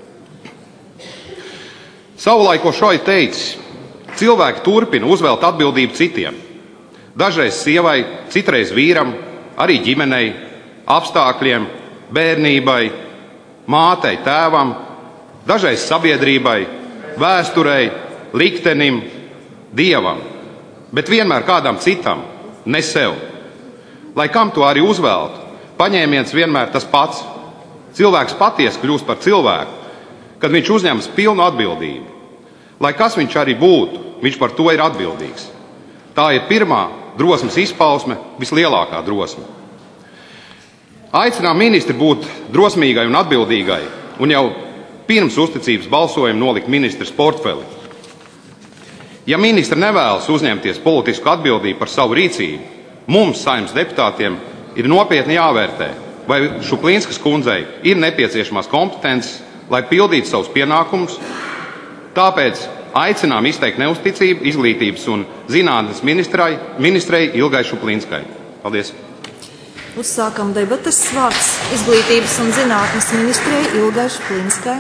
Savulaik Šoja teicis, cilvēki turpina uzvelt atbildību citiem. Dažreiz sievai, citreiz vīram, arī ģimenei, apstākļiem, bērnībai, mātei, tēvam, dažreiz sabiedrībai, vēsturei, liktenim, dievam bet vienmēr kādam citam, ne sev. Lai kam to arī uzveltu, paņēmiens vienmēr tas pats. Cilvēks patiesi kļūst par cilvēku, kad viņš uzņemas pilnu atbildību. Lai kas viņš arī būtu, viņš par to ir atbildīgs. Tā ir pirmā drosmes izpausme, vislielākā drosme. Aicinām ministri būt drosmīgai un atbildīgai un jau pirms uzticības balsojuma nolikt ministres portfeli. Ja ministri nevēlas uzņemties politisku atbildību par savu rīcību, mums, Saeimas deputātiem, ir nopietni jāvērtē, vai Šuplīnskas kundzei ir nepieciešamās kompetences, lai pildītu savus pienākumus. Tāpēc aicinām izteikt neusticību izglītības un zinātnes ministrei Ilgai Šuplīnskai. Paldies! Uzsākam debates. Vārds izglītības un zinātnes ministrei Ilgai Šuplīnskai.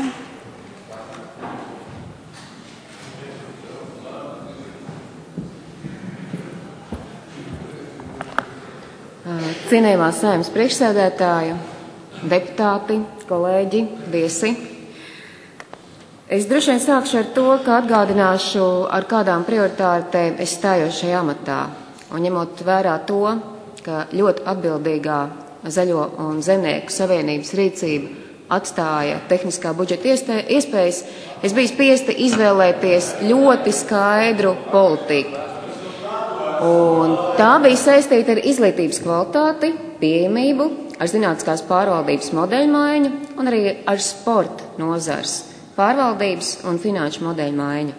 Cienījamā Saeimas priekšsēdētāja, deputāti, kolēģi, viesi. Es droši vien sākšu ar to, ka atgādināšu, ar kādām prioritātēm es stājos šajā amatā. Un ņemot vērā to, ka ļoti atbildīgā Zaļo un Zemnieku savienības rīcība atstāja tehniskā budžeta iespējas, es biju spiesta izvēlēties ļoti skaidru politiku. Un tā bija saistīta ar izglītības kvalitāti, pieejamību, ar zinātniskās pārvaldības modeļu maiņu un arī ar sporta nozars pārvaldības un finanšu modeļu maiņu.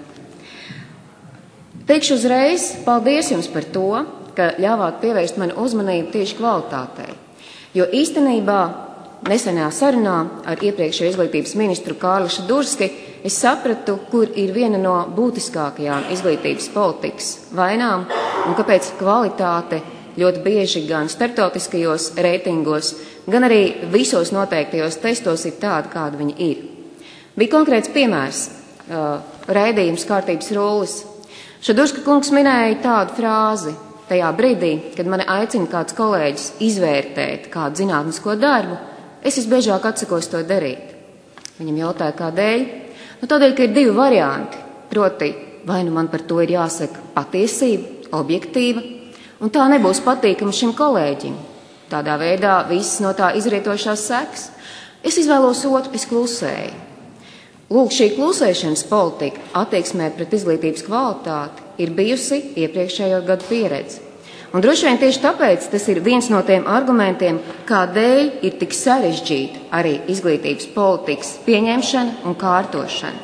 Teikšu uzreiz paldies jums par to, ka ļāvāt pievērst manu uzmanību tieši kvalitātei, jo īstenībā nesenajā sarunā ar iepriekšējo izglītības ministru Kārli Šadurski es sapratu, kur ir viena no būtiskākajām izglītības politikas vainām un kāpēc kvalitāte ļoti bieži gan starptautiskajos reitingos, gan arī visos noteiktajos testos ir tāda, kāda viņi ir. Bija konkrēts piemērs, raidījums kārtības rullis. Šadurska kungs minēja tādu frāzi: tajā brīdī, kad mani aicina kāds kolēģis izvērtēt kādu zinātnisko darbu, es visbiežāk atsakos to darīt. Viņam jautāja, kādēļ? Tādēļ, ka ir divi varianti, proti, vai nu man par to ir jāsaka patiesība, objektīva, un tā nebūs patīkama šim kolēģim. Tādā veidā visas no tā izrietošās sekas. Es izvēlos otru, es klusēju. Lūk, šī klusēšanas politika attieksmē pret izglītības kvalitāti ir bijusi iepriekšējo gadu pieredze. Un droši vien tieši tāpēc tas ir viens no tiem argumentiem, kādēļ ir tik sarežģīta arī izglītības politikas pieņemšana un kārtošana.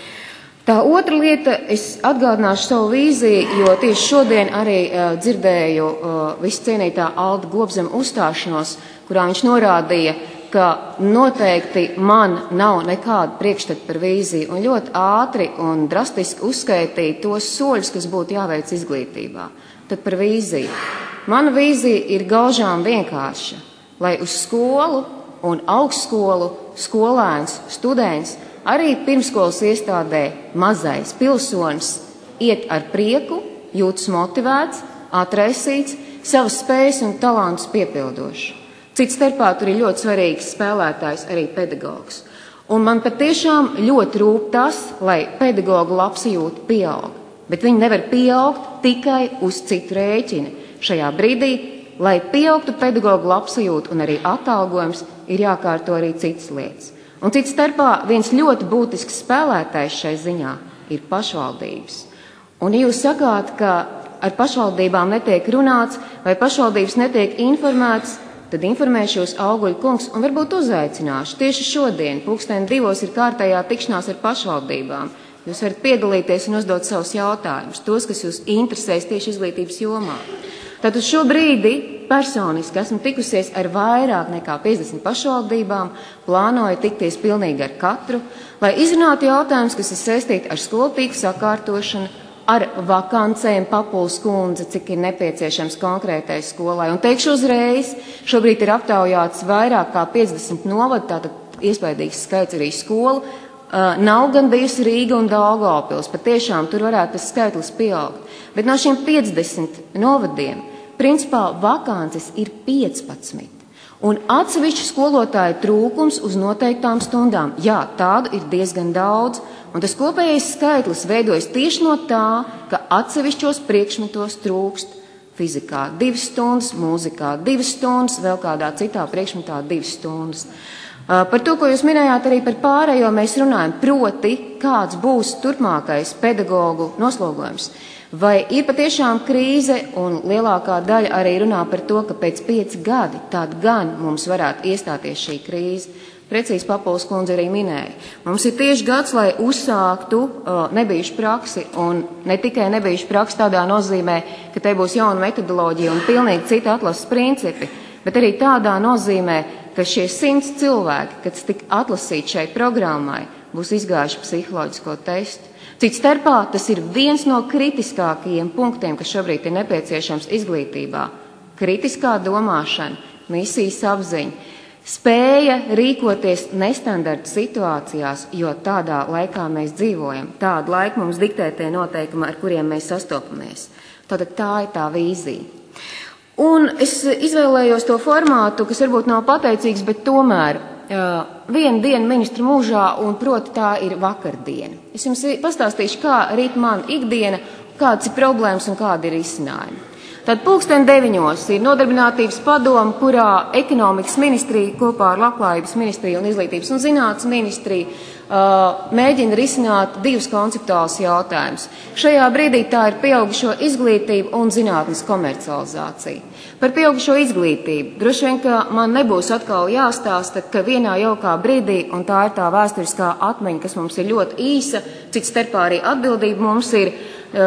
Tā otra lieta, es atgādināšu savu vīziju, jo tieši šodien arī dzirdēju viscienītā Alda Gobzema uzstāšanos, kurā viņš norādīja, ka noteikti man nav nekāda priekšstata par vīziju un ļoti ātri un drastiski uzskaitīja tos soļus, kas būtu jāveic izglītībā. Tad par vīziju. Mana vīzija ir gaužām vienkārša, lai uz skolu un augstskolu skolēns, students, arī pirmskolas iestādē mazais pilsonis iet ar prieku, jūtas motivēts, atraisīts, savas spējas un talantus piepildošs. Cits starpā tur ir ļoti svarīgs spēlētājs, arī pedagogs. Un man patiešām ļoti rūp tas, lai pedagogu labsajūta pieaug. Bet viņi nevar pieaugt tikai uz citu rēķina. Šajā brīdī, lai pieaugtu pedagogu labsajūta un arī atalgojums, ir jākārto arī citas lietas. Un cits starpā viens ļoti būtisks spēlētājs šai ziņā ir pašvaldības. Un ja jūs sakāt, ka ar pašvaldībām netiek runāts vai pašvaldības netiek informētas, tad informēšu jūs, Auguļa kungs, un varbūt uzaicināšu. Tieši šodien, 2:00 ir kārtējā tikšanās ar pašvaldībām. Jūs varat piedalīties un uzdot savus jautājumus, tos, kas jūs interesēs tieši izglītības jomā. Tātad šobrīd personiski esmu tikusies ar vairāk nekā 50 pašvaldībām, plānoju tikties pilnīgi ar katru, lai izrunātu jautājumus, kas ir saistīti ar skolu tīklu sakārtošanu, ar vakancēm, Papuls kundze, cik ir nepieciešams konkrētai skolai. Un teikšu uzreiz, šobrīd ir aptaujāts vairāk kā 50 novadu, tātad iespaidīgs skaits arī skolu. Nav gan bijusi Rīga un Daugavpils, patiešām tur varētu tas skaitlis pieaugt. Bet no šiem 50 novadiem, principā vakances ir 15. Un atsevišķu skolotāju trūkums uz noteiktām stundām. Jā, tādu ir diezgan daudz, Un tas kopējais skaitlis veidojas tieši no tā, ka atsevišķos priekšmetos trūkst fizikā 2 stundas, mūzikā 2 stundas, vēl kādā citā priekšmetā 2 stundas. Par to, ko jūs minējāt arī par pārējo, mēs runājam, proti, kāds būs turpmākais pedagogu noslogojums. Vai ir patiešām krīze, un lielākā daļa arī runā par to, ka pēc 5 gadi tad gan mums varētu iestāties šī krīze. Precīzi Papuls kundze arī minēja. Mums ir tieši gads, lai uzsāktu nebijušu praksi, un ne tikai nebijušu praksi tādā nozīmē, ka te būs jauna metodoloģija un pilnīgi citi atlases principi, bet arī tādā nozīmē, ka šie 100 cilvēki, kas tik atlasīti šai programmai, būs izgājuši psiholoģisko testu. Cits starpā tas ir viens no kritiskākajiem punktiem, kas šobrīd ir nepieciešams izglītībā. Kritiskā domāšana, misijas apziņa, spēja rīkoties nestandarta situācijās, jo tādā laikā mēs dzīvojam. Tādu laiku mums diktē tie noteikumi, ar kuriem mēs sastopamies. Tātad tā ir tā vīzija. Un es izvēlējos to formātu, kas varbūt nav pateicīgs, bet tomēr viena diena ministra mūžā, un proti tā ir vakardiena. Es jums pastāstīšu, kā rīt man ikdiena, kādas ir problēmas un kādi ir izcinājumi. Tad 9:00 ir nodarbinātības padoma, kurā ekonomikas ministrija kopā ar Labklājības ministriju un izglītības un zinātnes ministriju mēģina risināt 2 konceptuālus jautājumus. Šajā brīdī tā ir pieaugušo izglītība un zinātnes komercializācija. Par pieaugušo izglītību droši vien, ka man nebūs atkal jāstāsta, ka vienā jaukā brīdī, un tā ir tā vēsturiskā atmiņa, kas mums ir ļoti īsa, cits starpā arī atbildība mums ir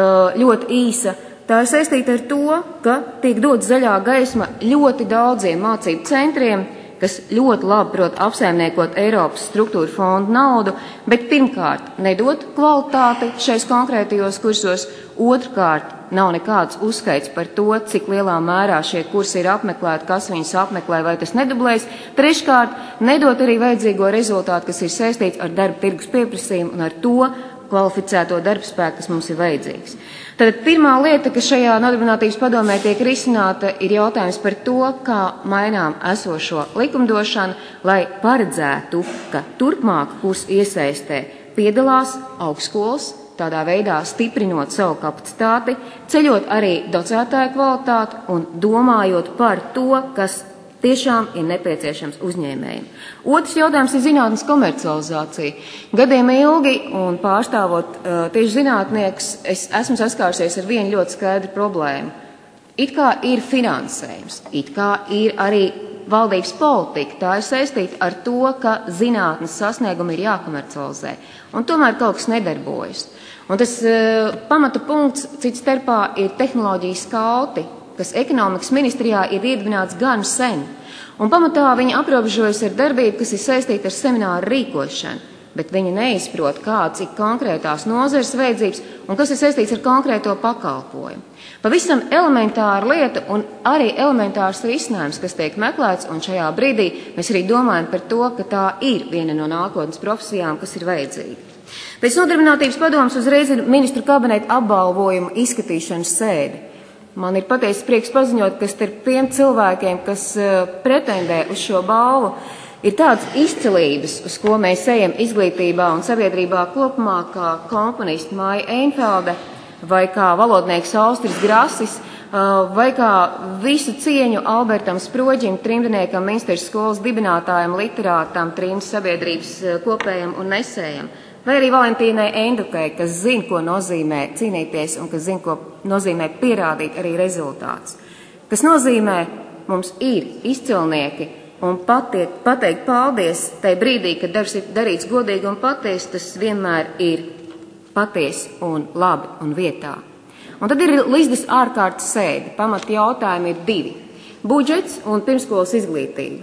ļoti īsa. Tā ir saistīta ar to, ka tiek dot zaļā gaisma ļoti daudziem mācību centriem, kas ļoti labi prot apsaimniekot Eiropas struktūra fondu naudu, bet pirmkārt nedot kvalitāti šais konkrētajos kursos, otrkārt nav nekāds uzskaits par to, cik lielā mērā šie kursi ir apmeklēti, kas viņus apmeklē, vai tas nedublēs, treškārt nedot arī vajadzīgo rezultātu, kas ir saistīts ar darba tirgus pieprasījumu un ar to kvalificēto darbspēku, kas mums ir vajadzīgs. Tad pirmā lieta, kas šajā nodarbinātības padomē tiek risināta, ir jautājums par to, kā mainām esošo likumdošanu, lai paredzētu, ka turpmāk kursu iesaistē piedalās augstskolas, tādā veidā stiprinot savu kapacitāti, ceļot arī docētāju kvalitāti un domājot par to, kas tiešām ir nepieciešams uzņēmējiem. Otrs jautājums ir zinātnes komercializācija. Gadiem ilgi un pārstāvot tieši zinātniekus, es esmu saskārusies ar vienu ļoti skaidru problēmu. It kā ir finansējums, it kā ir arī valdības politika, tā ir saistīta ar to, ka zinātnes sasniegumi ir jākomercializē, un tomēr kaut kas nedarbojas. Un tas pamata punkts cits starpā ir tehnoloģijas skauti, kas ekonomikas ministrijā ir iedibināts gan sen, un pamatā viņi aprobežojas ar darbību, kas ir saistīta ar semināru rīkošanu, bet viņi neizprot, kāds ir konkrētās nozares vajadzības un kas ir saistīts ar konkrēto pakalpojumu. Pavisam elementāra lieta un arī elementārs risinājums, kas tiek meklēts, un šajā brīdī mēs arī domājam par to, ka tā ir viena no nākotnes profesijām, kas ir vajadzīga. Pēc nodarbinātības padomas uzreiz ir ministru kabineta apbalvojumu izskatīšanas sēde. Man ir patiesi prieks paziņot, ka starp tiem cilvēkiem, kas pretendē uz šo balvu, ir tādas izcilības, uz ko mēs ejam izglītībā un sabiedrībā kopumā, kā komponista Māja Einfelde, vai kā valodnieks Austris Grasis, vai kā visu cieņu Albertam Sproģim, trimdiniekam, Minsteres skolas dibinātājam, literātam, trimdas sabiedrības kopējam un nesējam. Vai arī Valentīnai Endukai, kas zina, ko nozīmē cīnīties un kas zina, ko nozīmē pierādīt arī rezultāts. Kas nozīmē, mums ir izcilnieki un pateikt paldies tai brīdī, kad darbs ir darīts godīgi un patiesi, tas vienmēr ir patiesi un labi un vietā. Un tad ir Lizdas ārkārtas sēde. Pamata jautājumi ir 2. Budžets un pirmskolas izglītība.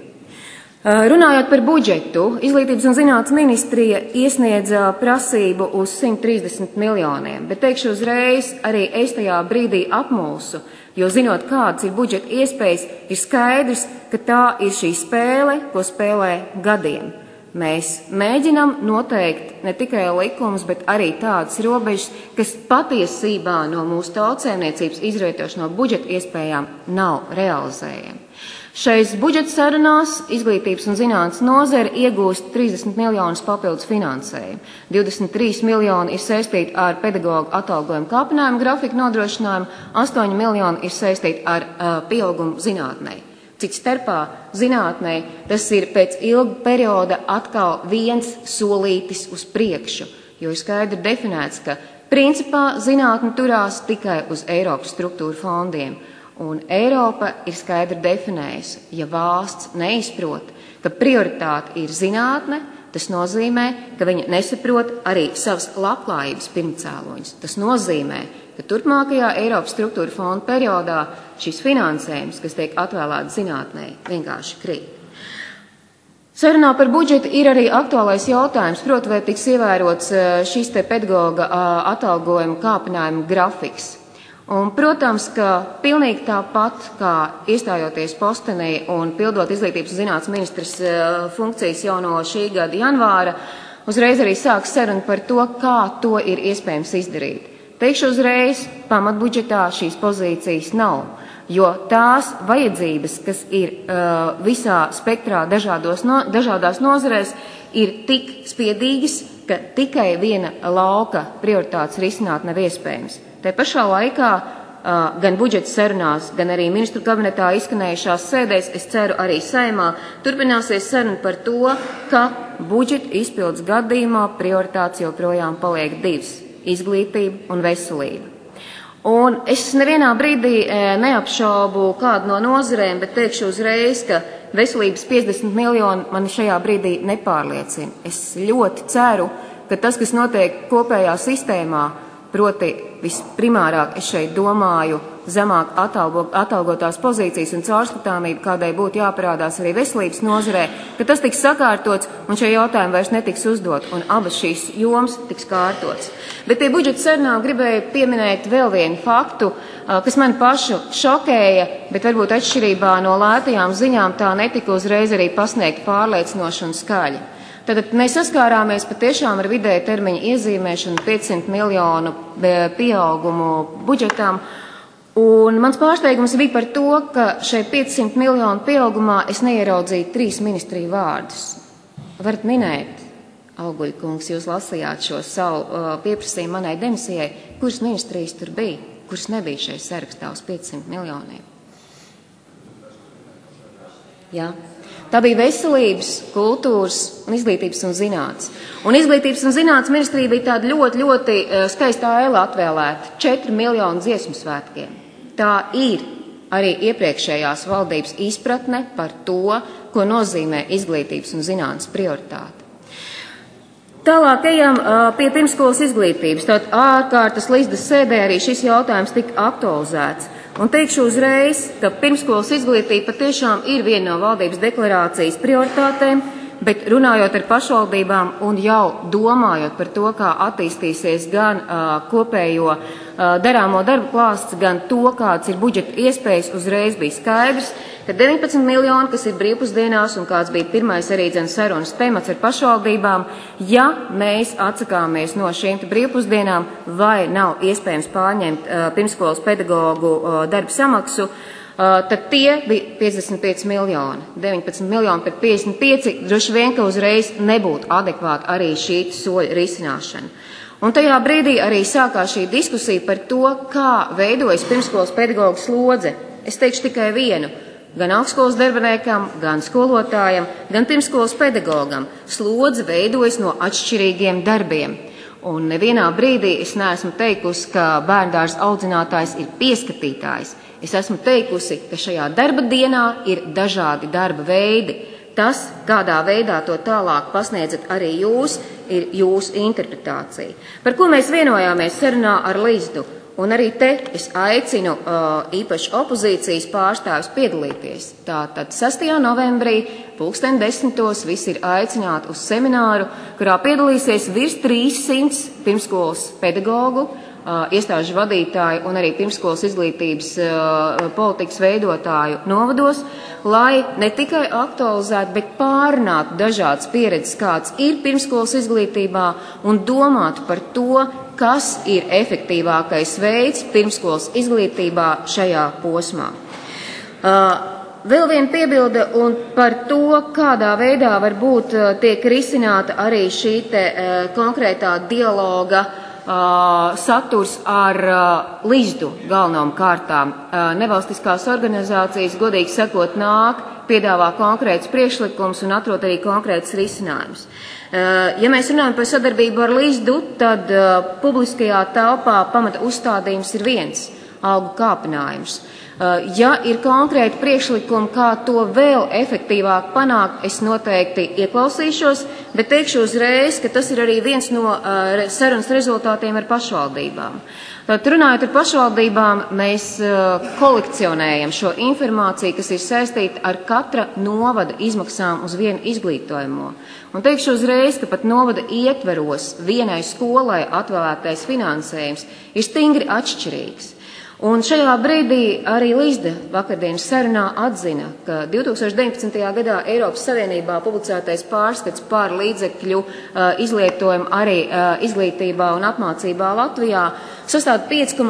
Runājot par budžetu, Izglītības un zinātnes ministrija iesniedza prasību uz 130 miljoniem, bet teikšu uzreiz, arī es tajā brīdī apmulsu, jo zinot, kādas ir budžeta iespējas, ir skaidrs, ka tā ir šī spēle, ko spēlē gadiem. Mēs mēģinam noteikt ne tikai likumus, bet arī tādas robežas, kas patiesībā no mūsu tautsēmniecības izrietoši no budžeta iespējām nav realizējami. Šais budžeta sarunās izglītības un zinātnes nozare iegūst 30 miljonus papildus finansējumu. 23 miljoni ir saistīti ar pedagoģu atalgojumu kāpinājumu grafiku nodrošinājumu, 8 miljoni ir saistīti ar pieaugumu zinātnē. Cits starpā zinātnē tas ir pēc ilga perioda atkal viens solītis uz priekšu, jo ir skaidri definēts, ka principā zinātne turās tikai uz Eiropas struktūra fondiem. Un Eiropa ir skaidri definējusi, ja valsts neizprot, ka prioritāte ir zinātne, tas nozīmē, ka viņa nesaprot arī savas labklājības pirmcēloņus. Tas nozīmē, ka turpmākajā Eiropas struktūra fonda periodā šis finansējums, kas tiek atvēlēts zinātnē, vienkārši krīt. Sarunā par budžetu ir arī aktuālais jautājums, proti, vai tiks ievērots šīs te pedagoga atalgojuma kāpinājuma grafiks. Un, protams, ka pilnīgi tāpat, kā iestājoties postenī un pildot izglītības un zinātnes ministras funkcijas jau no šī gada janvāra, uzreiz arī sāks saruna par to, kā to ir iespējams izdarīt. Teikšu uzreiz, pamatbudžetā šīs pozīcijas nav, jo tās vajadzības, kas ir visā spektrā dažādās nozarēs, ir tik spiedīgas, ka tikai viena lauka prioritātes risināt nav iespējams. Te pašā laikā gan budžeta sarunās, gan arī ministru kabinetā izskanējušās sēdēs, es ceru arī Saeimā, turpināsies saruna par to, ka budžeta izpildes gadījumā prioritātes joprojām paliek divas – izglītība un veselība. Un es nevienā brīdī neapšaubu kādu no nozarēm, bet teikšu uzreiz, ka veselības 50 miljoni mani šajā brīdī nepārliecina. Es ļoti ceru, ka tas, kas notiek kopējā sistēmā, proti visprimārāk es šeit domāju zemāk atalgotās pozīcijas un caurskatāmību, kādai būtu jāparādās arī veselības nozarē, ka tas tiks sakārtots un šie jautājumi vairs netiks uzdot un abas šīs jomas tiks kārtots. Bet pie budžeta sarunām gribēju pieminēt vēl vienu faktu, kas mani pašu šokēja, bet varbūt atšķirībā no lētajām ziņām tā netika uzreiz arī pasniegt pārliecinoši un skaļi. Tātad mēs saskārāmies patiešām ar vidēja termiņa iezīmēšanu 500 miljonu pieaugumu budžetam, un mans pārsteigums bija par to, ka šai 500 miljonu pieaugumā es neieraudzīju 3 ministriju vārdus. Varat minēt, Auguļkungs, jūs lasījāt šo savu pieprasījumu manai demisijai, kuras ministrijas tur bija, kuras nebija šai sarakstā uz 500 miljoniem? Jā. Tā bija veselības, kultūras un izglītības un zinātnes. Un izglītības un zinātnes ministrija bija tāda ļoti skaistā ēla atvēlēta 4 miljonu dziesmu svētkiem. Tā ir arī iepriekšējās valdības izpratne par to, ko nozīmē izglītības un zinātnes prioritāte. Tālāk ejam pie pirmskolas izglītības. Tātad ārkārtas Līsdas sēdē arī šis jautājums tika aktualizēts. Un teikšu uzreiz, ka pirmskolas izglītība patiešām ir viena no valdības deklarācijas prioritātēm, bet runājot ar pašvaldībām un jau domājot par to, kā attīstīsies gan kopējo darāmo darbu klāsts, gan to, kāds ir budžeta iespējas, uzreiz bija skaidrs, ka 19 miljoni, kas ir brīvpusdienās un kāds bija pirmais arī sarunas temats ar pašvaldībām, ja mēs atsakāmies no šīm brīvpusdienām vai nav iespējams pārņemt pirmskolas pedagogu darba samaksu, tad tie bija 55 miljoni. 19 miljoni pret 55, droši vien, ka uzreiz nebūtu adekvāti arī šī soļa risināšana. Un tajā brīdī arī sākās šī diskusija par to, kā veidojas pirmskolas pedagogu slodze. Es teikšu tikai vienu. Gan augstskolas darbiniekam, gan skolotājam, gan pirmskolas pedagogam slodze veidojas no atšķirīgiem darbiem. Un nevienā brīdī es neesmu teikusi, ka bērndārs audzinātājs ir pieskatītājs. Es esmu teikusi, ka šajā darba dienā ir dažādi darba veidi. Tas, kādā veidā to tālāk pasniedzat arī jūs, ir jūsu interpretācija. Par ko mēs vienojāmies sarunā ar Līsdu. Un arī te es aicinu īpaši opozīcijas pārstāvjus piedalīties. Tātad 6. novembrī 10:00 visi ir aicināti uz semināru, kurā piedalīsies virs 300 pirmskolas pedagogu iestāžu vadītāju un arī pirmskolas izglītības politikas veidotāju novados, lai ne tikai aktualizētu, bet pārunātu dažādas pieredzes, kāds ir pirmskolas izglītībā, un domātu par to, kas ir efektīvākais veids pirmskolas izglītībā šajā posmā. Vēl viena piebilde un par to, kādā veidā varbūt tiek risināta arī šī te konkrētā dialoga saturs ar Lizdu galvenām kārtām. Nevalstiskās organizācijas, godīgi sakot, piedāvā konkrēts priekšlikums un atrod arī konkrēts risinājums. Ja mēs runājam par sadarbību ar Lizdu, tad publiskajā telpā pamata uzstādījums ir viens – algu kāpinājums. Ja ir konkrēti priekšlikumi, kā to vēl efektīvāk panākt, es noteikti ieklausīšos, bet teikšu uzreiz, ka tas ir arī viens no sarunas rezultātiem ar pašvaldībām. Tad runājot ar pašvaldībām, mēs kolekcionējam šo informāciju, kas ir saistīta ar katra novada izmaksām uz vienu izglītojamo. Un teikšu uzreiz, ka pat novada ietveros vienai skolai atvēlētais finansējums ir stingri atšķirīgs. Un šajā brīdī arī Lizda vakardienas sarunā atzina, ka 2019. gadā Eiropas Savienībā publicētais pārskats par līdzekļu izlietojumu arī izglītībā un apmācībā Latvijā sastāv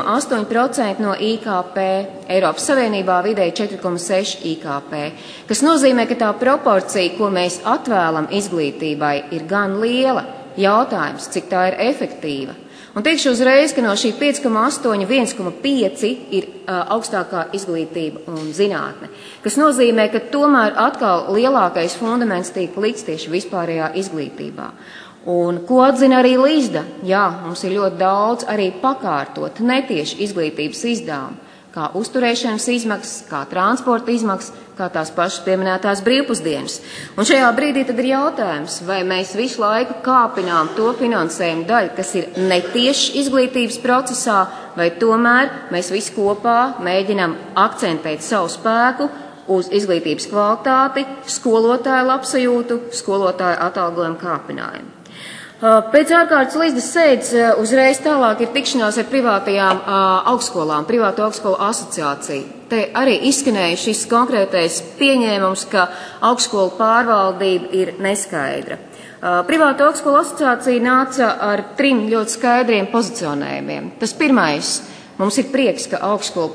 5,8% no IKP, Eiropas Savienībā vidēji 4,6% IKP, kas nozīmē, ka tā proporcija, ko mēs atvēlam izglītībai, ir gan liela. Jautājums, cik tā ir efektīva. Un teikšu uzreiz, ka no šī 5,8 1,5 ir augstākā izglītība un zinātne, kas nozīmē, ka tomēr atkal lielākais fundaments tiek likts tieši vispārējā izglītībā. Un ko atzina arī Lizda? Jā, mums ir ļoti daudz arī pakārtot netieši izglītības izdevumu, kā uzturēšanas izmaksas, kā transporta izmaksas, kā tās pašas pieminētās brīvpusdienas. Un šajā brīdī tad ir jautājums, vai mēs visu laiku kāpinām to finansējumu daļu, kas ir netieši izglītības procesā, vai tomēr mēs visi kopā mēģinam akcentēt savu spēku uz izglītības kvalitāti, skolotāju labsajūtu, skolotāju atalgojumu kāpinājumu. Pēc ārkārtas Lizdas sēdes uzreiz tālāk ir tikšanās ar privātajām augstskolām, privāto augstskolu asociāciju. Te arī izskanēja šis konkrētais pieņēmums, ka augstskolu pārvaldība ir neskaidra. Privāto augstskolu asociācija nāca ar 3 ļoti skaidriem pozicionējumiem. Tas pirmais. Mums ir prieks, ka augstskolu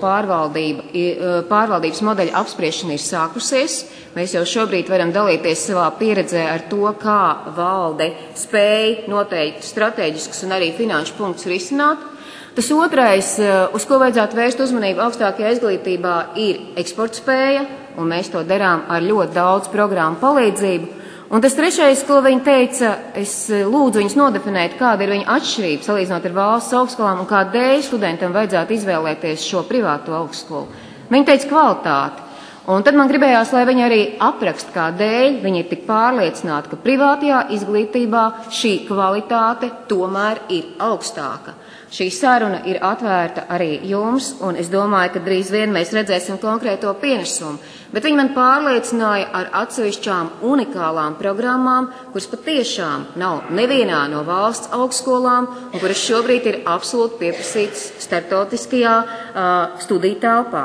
pārvaldības modeļa apspriešana ir sākusies. Mēs jau šobrīd varam dalīties savā pieredzē ar to, kā valde spēj noteikt strateģiskus un arī finanšu punktus risināt. Tas otrais, uz ko vajadzētu vērst uzmanību augstākajā izglītībā, ir eksporta spēja, un mēs to darām ar ļoti daudz programmu palīdzību. Un tas trešais, ko viņi teica, es lūdzu viņus nodefinēt, kāda ir viņa atšķirība salīdzinot ar valsts augstskolām un kādēļ studentam vajadzētu izvēlēties šo privāto augstskolu. Viņi teica kvalitāti. Un tad man gribējās, lai viņi arī apraksta, kādēļ viņi ir tik pārliecināti, ka privātajā izglītībā šī kvalitāte tomēr ir augstāka. Šī saruna ir atvērta arī jums, un es domāju, ka drīz vien mēs redzēsim konkrēto pienesumu. Bet viņi man pārliecināja ar atsevišķām unikālām programmām, kuras patiešām nav nevienā no valsts augstskolām, un kuras šobrīd ir absolūti pieprasītas starptautiskajā studiju telpā.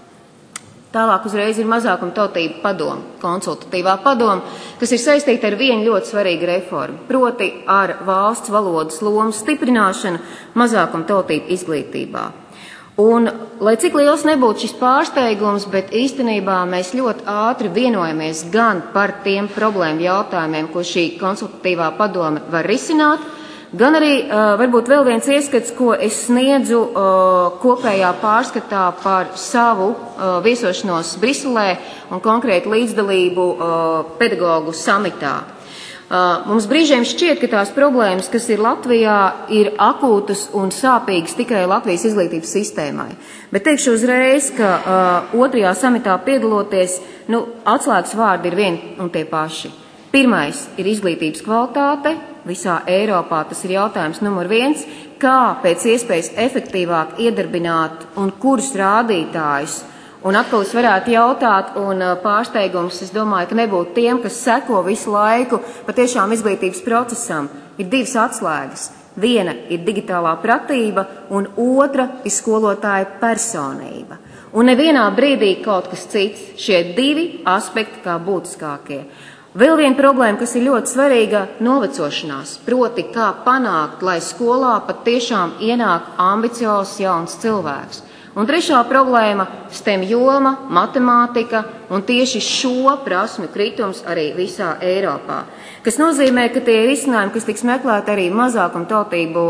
Tālāk uzreiz ir mazākumtautību padoma, konsultatīvā padoma, kas ir saistīta ar vienu ļoti svarīgu reformu, proti ar valsts valodas lomu stiprināšanu mazākumtautību izglītībā. Un, lai cik liels nebūtu šis pārsteigums, bet īstenībā mēs ļoti ātri vienojamies gan par tiem problēmu jautājumiem, ko šī konsultatīvā padome var risināt, gan arī varbūt vēl viens ieskats, ko es sniedzu kopējā pārskatā par savu viesošanos Briselē un konkrēti līdzdalību pedagogu samitā. Mums brīžiem šķiet, ka tās problēmas, kas ir Latvijā, ir akūtas un sāpīgas tikai Latvijas izglītības sistēmai. Bet teikšu uzreiz, ka otrajā samitā piedaloties, atslēgas vārdi ir vieni un tie paši. Pirmais ir izglītības kvalitāte. Visā Eiropā tas ir jautājums numur 1, kā pēc iespējas efektīvāk iedarbināt un kurus rādītājus. Un atkal es varētu jautāt, un pārsteigums, es domāju, ka nebūtu tiem, kas seko visu laiku patiešām izglītības procesam, ir 2 atslēgas. Viena ir digitālā pratība, un otra ir skolotāja personība. Un nevienā brīdī kaut kas cits, šie divi aspekti kā būtiskākie. Vēl viena problēma, kas ir ļoti svarīga, novecošanās, proti kā panākt, lai skolā pat tiešām ienāk ambiciozs jauns cilvēks. Un trešā problēma - STEM joma, matemātika un tieši šo prasmu kritums arī visā Eiropā. Kas nozīmē, ka tie risinājumi, kas tiks meklēti arī mazākumtautību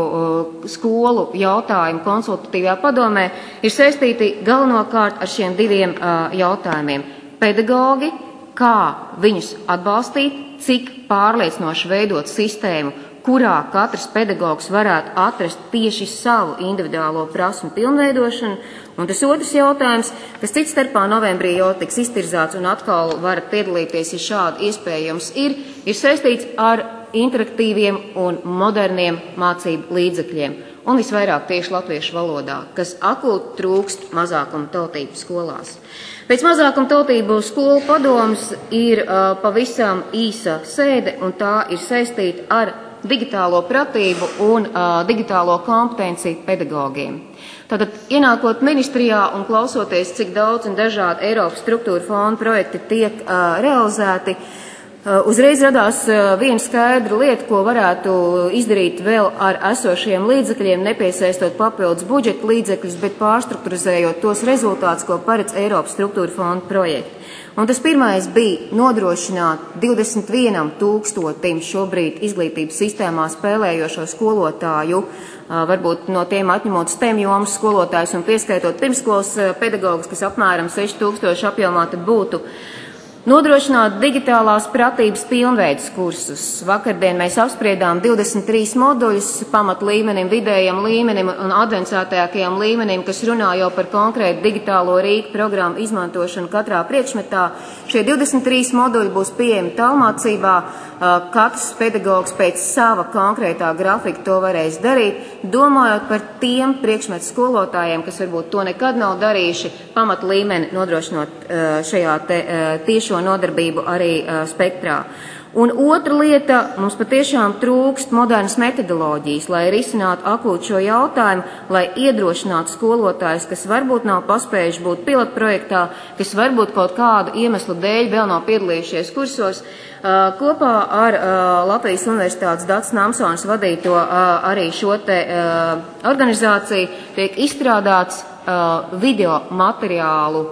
skolu jautājumu konsultatīvajā padomē, ir saistīti galvenokārt ar šiem diviem jautājumiem. Pedagogi, kā viņus atbalstīt, cik pārliecinoši veidot sistēmu, kurā katrs pedagogs varētu atrast tieši savu individuālo prasmu pilnveidošanu. Un tas otrs jautājums, kas cits starpā novembrī jau tiks iztirzāts un atkal varat piedalīties, ja šādi iespējams ir saistīts ar interaktīviem un moderniem mācību līdzekļiem. Un visvairāk tieši latviešu valodā, kas akūti trūkst mazākumtautību skolās. Pēc mazākumtautību skolu padomas ir pavisam īsa sēde, un tā ir saistīta ar digitālo pratību un digitālo kompetenci pedagogiem. Tātad, ienākot ministrijā un klausoties, cik daudz un dažādi Eiropas struktūra fondu projekti tiek realizēti, uzreiz radās viena skaidra lieta, ko varētu izdarīt vēl ar esošiem līdzekļiem, nepiesaistot papildus budžeta līdzekļus, bet pārstrukturizējot tos rezultātus, ko paredz Eiropas struktūra fondu projekti. Un tas pirmais bija nodrošināt 21 000 šobrīd izglītības sistēmā spēlējošo skolotāju, varbūt no tiem atņemot STEM jomas skolotājus un pieskaitot pirmskolas pedagogus, kas apmēram 6000 apjomā, tad būtu nodrošināt digitālās pratības pilnveidas kursus. Vakardien mēs apspriedām 23 moduļus pamat līmenim, vidējam līmenim un advancētajākajam līmenim, kas runā jau par konkrētu digitālo rīku programmu izmantošanu katrā priekšmetā. Šie 23 moduļi būs pieejami tālmācībā. Katrs pedagogs pēc sava konkrētā grafika to varēs darīt, domājot par tiem priekšmetu skolotājiem, kas varbūt to nekad nav darījuši, pamat līmeni nodrošinot šajā tiešo nodarbību arī spektrā. Un otra lieta, mums patiešām trūkst modernas metodoloģijas, lai risinātu akūtu šo jautājumu, lai iedrošinātu skolotājus, kas varbūt nav paspējuši būt pilotprojektā, kas varbūt kaut kādu iemeslu dēļ vēl nav piedalījušies kursos. Kopā ar Latvijas Universitātes Dats Namsonas vadīto arī šo te organizāciju tiek izstrādāts video materiālu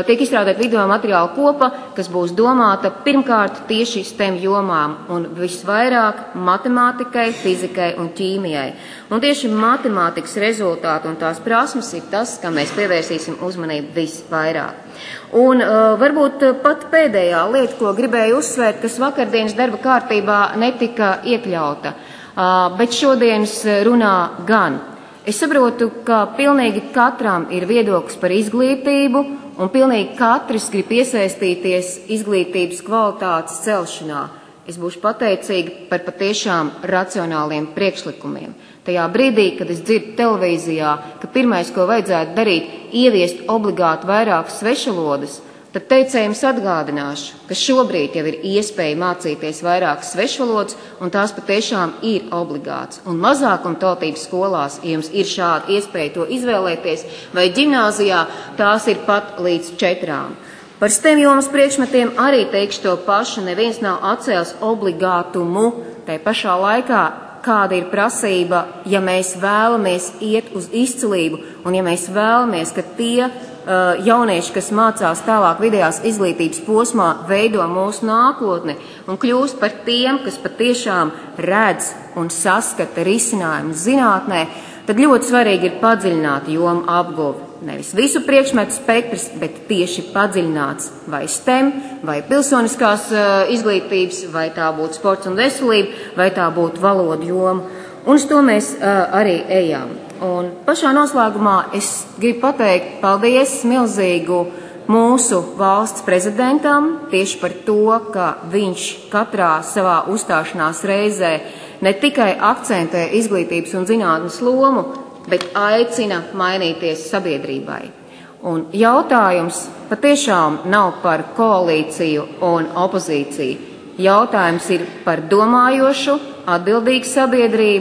kopa, kas būs domāta pirmkārt tieši STEM jomām un visvairāk matemātikai, fizikai un ķīmijai. Un tieši matemātikas rezultāti un tās prasmes ir tas, kam mēs pievērsīsim uzmanību visvairāk. Un varbūt pat pēdējā lieta, ko gribēju uzsvērt, kas vakardienas darba kārtībā netika iekļauta, bet šodienas runā gan. Es saprotu, ka pilnīgi katram ir viedoklis par izglītību, un pilnīgi katrs grib iesaistīties izglītības kvalitātes celšanā. Es būšu pateicīga par patiešām racionāliem priekšlikumiem. Tajā brīdī, kad es dzirdu televīzijā, ka pirmais, ko vajadzētu darīt, ieviest obligāti vairākas svešvalodas, tad teicējums atgādināšu, ka šobrīd jau ir iespēja mācīties vairākas svešvalodas, un tās patiešām ir obligāts. Un mazākumtautības skolās, ja jums ir šāda iespēja to izvēlēties, vai ģimnāzijā, tās ir pat līdz 4. Par STEM jomas priekšmetiem arī teikšu to pašu, neviens nav atcēlis obligātumu. Tai pašā laikā, kāda ir prasība, ja mēs vēlamies iet uz izcilību, un ja mēs vēlamies, ka tie jaunieši, kas mācās tālāk vidējās izglītības posmā, veido mūsu nākotni un kļūst par tiem, kas patiešām redz un saskata risinājumu zinātnē, tad ļoti svarīgi ir padziļināt jomu apguvi. Nevis visu priekšmetu spektrs, bet tieši padziļināts vai STEM, vai pilsoniskās izglītības, vai tā būtu sports un veselība, vai tā būtu valodu joma. Un uz to mēs arī ejam. Un pašā noslēgumā es gribu pateikt paldies milzīgu mūsu valsts prezidentam tieši par to, ka viņš katrā savā uzstāšanās reizē ne tikai akcentē izglītības un zinātnes lomu, bet aicina mainīties sabiedrībai. Un jautājums patiešām nav par koalīciju un opozīciju. Jautājums ir par domājošu, atbildīgu sabiedrību,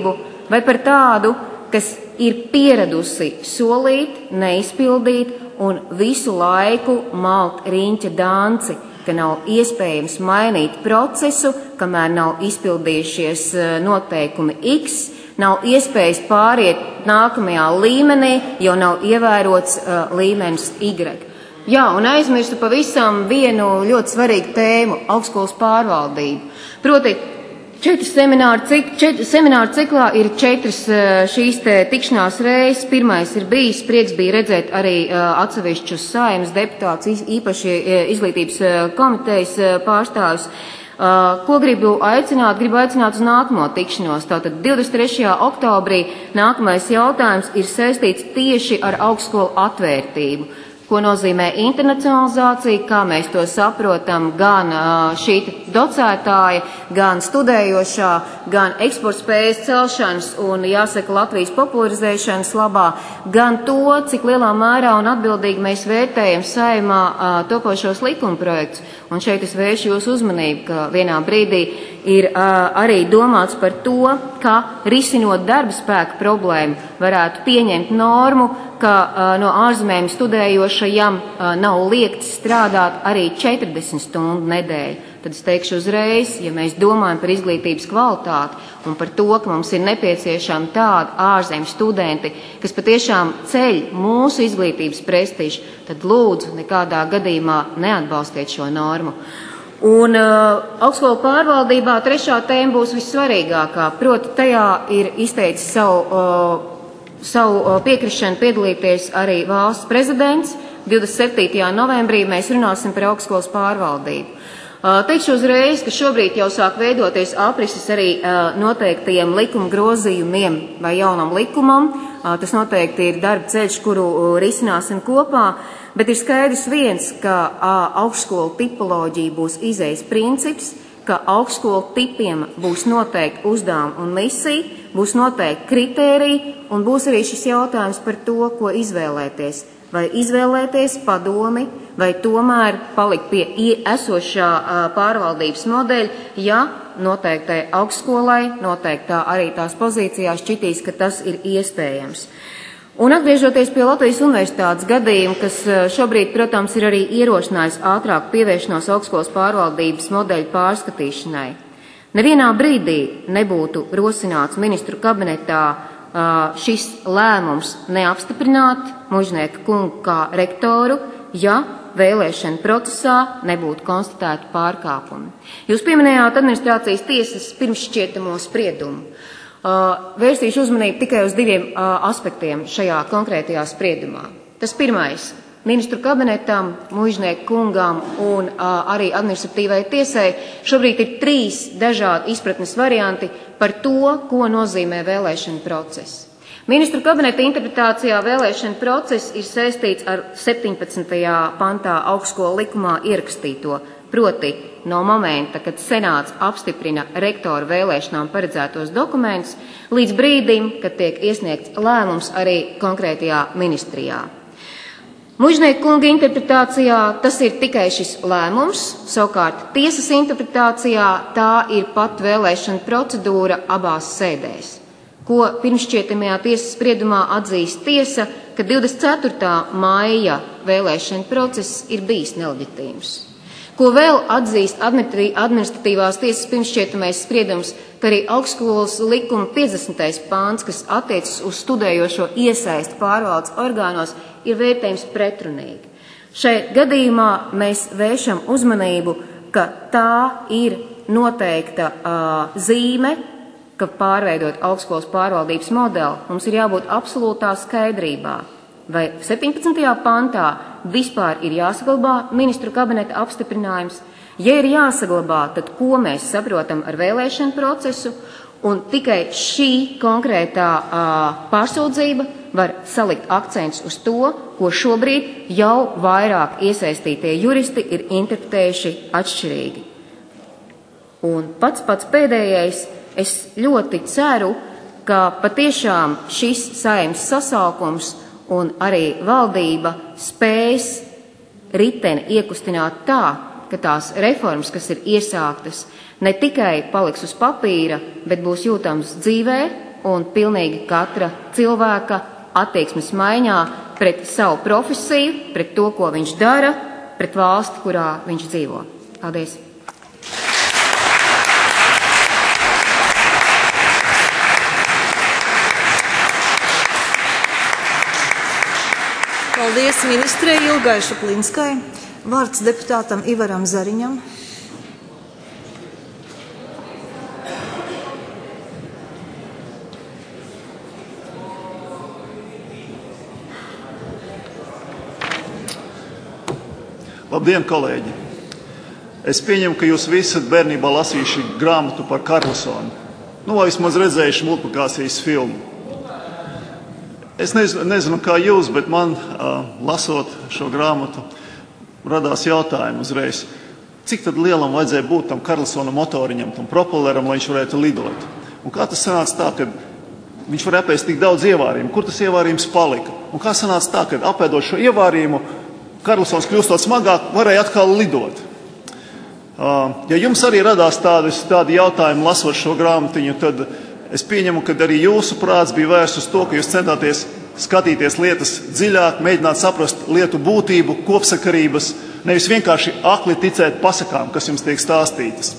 vai par tādu, kas ir pieradusi solīt, neizpildīt un visu laiku malt riņķa danci, ka nav iespējams mainīt procesu, kamēr nav izpildījušies noteikumi X, nav iespējas pāriet nākamajā līmenī, jo nav ievērots līmenis Y. Jā, un aizmirstu pavisam vienu ļoti svarīgu tēmu - augstskolas pārvaldību. Proti, 4 semināru ciklā ir 4 šīs te tikšanās reizes. Pirmais ir bijis, prieks bija redzēt arī atsevišķus Saeimas deputātus, īpaši izglītības komitejas pārstāvjus. Ko gribu aicināt? Gribu aicināt uz nākamo tikšanos. Tātad 23. oktobrī nākamais jautājums ir saistīts tieši ar augstskolu atvērtību. Ko nozīmē internacionalizācija, kā mēs to saprotam gan šī docētāja, gan studējošā, gan eksportspējas celšanas un, jāsaka, Latvijas popularizēšanas labā, gan to, cik lielā mērā un atbildīgi mēs vērtējam Saeimā topošos likumprojektus. Un šeit es vēršu jūsu uzmanību, ka vienā brīdī ir arī domāts par to, ka risinot darba spēka problēmu varētu pieņemt normu, ka no ārzemēm studējošajam nav liekts strādāt arī 40 stundu nedēļu. Tad es teikšu uzreiz, ja mēs domājam par izglītības kvalitāti un par to, ka mums ir nepieciešami tādi ārzemju studenti, kas patiešām ceļ mūsu izglītības prestižu, tad lūdzu nekādā gadījumā neatbalstiet šo normu. Un augstskolu pārvaldībā 3. tēma būs vissvarīgākā, proti tajā ir izteicis savu piekrišanu piedalīties arī valsts prezidents. 27. novembrī mēs runāsim par augstskolas pārvaldību. Teikšu uzreiz, ka šobrīd jau sāk veidoties aprises arī noteiktajiem likuma grozījumiem vai jaunam likumam. Tas noteikti ir darba ceļš, kuru risināsim kopā, bet ir skaidrs viens, ka augstskolu tipoloģija būs izejas princips, ka augstskolu tipiem būs noteikti uzdevumi un misija, būs noteikti kritēriji un būs arī šis jautājums par to, ko izvēlēties. Vai izvēlēties padomi, vai tomēr palikt pie esošā pārvaldības modeļa, ja noteiktai augstskolai, noteiktā arī tās pozīcijās šķitīs, ka tas ir iespējams. Un atgriežoties pie Latvijas universitātes gadījuma, kas šobrīd, protams, ir arī ierosinājis ātrāk pievēršanos augstskolas pārvaldības modeļu pārskatīšanai. Nevienā brīdī nebūtu rosināts ministru kabinetā šis lēmums neapstiprināt Mužnieka kungu kā rektoru, ja vēlēšana procesā nebūtu konstatēti pārkāpumi. Jūs pieminējāt administrācijas tiesas pirmšķietamo spriedumu. Vērstīšu uzmanību tikai uz 2 aspektiem šajā konkrētajā spriedumā. Tas pirmais. Ministru kabinetam, Mužnieka kungam un arī administratīvai tiesai šobrīd ir 3 dažādi izpratnes varianti par to, ko nozīmē vēlēšana process. Ministru kabineta interpretācijā vēlēšana process ir saistīts ar 17. pantā augstskolu likumā ierakstīto, proti no momenta, kad senāts apstiprina rektoru vēlēšanām paredzētos dokumentus, līdz brīdim, kad tiek iesniegts lēmums arī konkrētajā ministrijā. Mužnieka kunga interpretācijā tas ir tikai šis lēmums, savukārt tiesas interpretācijā tā ir pat vēlēšana procedūra abās sēdēs, ko pirmšķietamajā tiesas spriedumā atzīst tiesa, ka 24. maija vēlēšana process ir bijis neleģitīms. Ko vēl atzīst administratīvās tiesas pirmšķietamais spriedums, ka arī augstskolas likuma 50. pāns, kas attiecas uz studējošo iesaisti pārvaldes orgānos, ir vērtējums pretrunīgi. Šeit gadījumā mēs vēršam uzmanību, ka tā ir noteikta zīme, ka pārveidot augstskolas pārvaldības modeli, mums ir jābūt absolūtā skaidrībā, vai 17. pantā vispār ir jāsaglabā ministru kabineta apstiprinājums. Ja ir jāsaglabā, tad ko mēs saprotam ar vēlēšanu procesu, un tikai šī konkrētā pārsūdzība var salikt akcents uz to, ko šobrīd jau vairāk iesaistītie juristi ir interpretējuši atšķirīgi. Un pats pēdējais, es ļoti ceru, ka patiešām šis Saeimas sasaukums un arī valdība spēs riteni iekustināt tā, ka tās reformas, kas ir iesāktas, ne tikai paliks uz papīra, bet būs jūtams dzīvē, un pilnīgi katra cilvēka attieksmes maiņā pret savu profesiju, pret to, ko viņš dara, pret valsti, kurā viņš dzīvo. Paldies! Paldies ministrei Ilgai Šuplinskai. Vārds deputātam Ivaram Zariņam. Labdien, kolēģi! Es pieņemu, ka jūs visi esat bērnībā lasījuši grāmatu par Karlsonu. Vai vismaz redzējuši multiplikācijas filmu. Es nezinu, kā jūs, bet man, lasot šo grāmatu, radās jautājumu uzreiz. Cik tad lielam vajadzēja būt tam Karlsona motoriņam, tam propelleram, lai viņš varētu lidot? Un kā tas sanāca tā, ka viņš var apēst tik daudz ievārījumu? Kur tas ievārījums palika? Un kā sanāca tā, ka apēdot šo ievārījumu, Karlsons kļūstot smagāk, varēja atkal lidot? Ja jums arī radās tādi jautājumi lasot šo grāmatiņu, tad es pieņemu, ka arī jūsu prāts bija vērsts uz to, ka jūs centāties skatīties lietas dziļāk, mēģināt saprast lietu būtību, kopsakarības, nevis vienkārši akli ticēt pasakām, kas jums tiek stāstītas.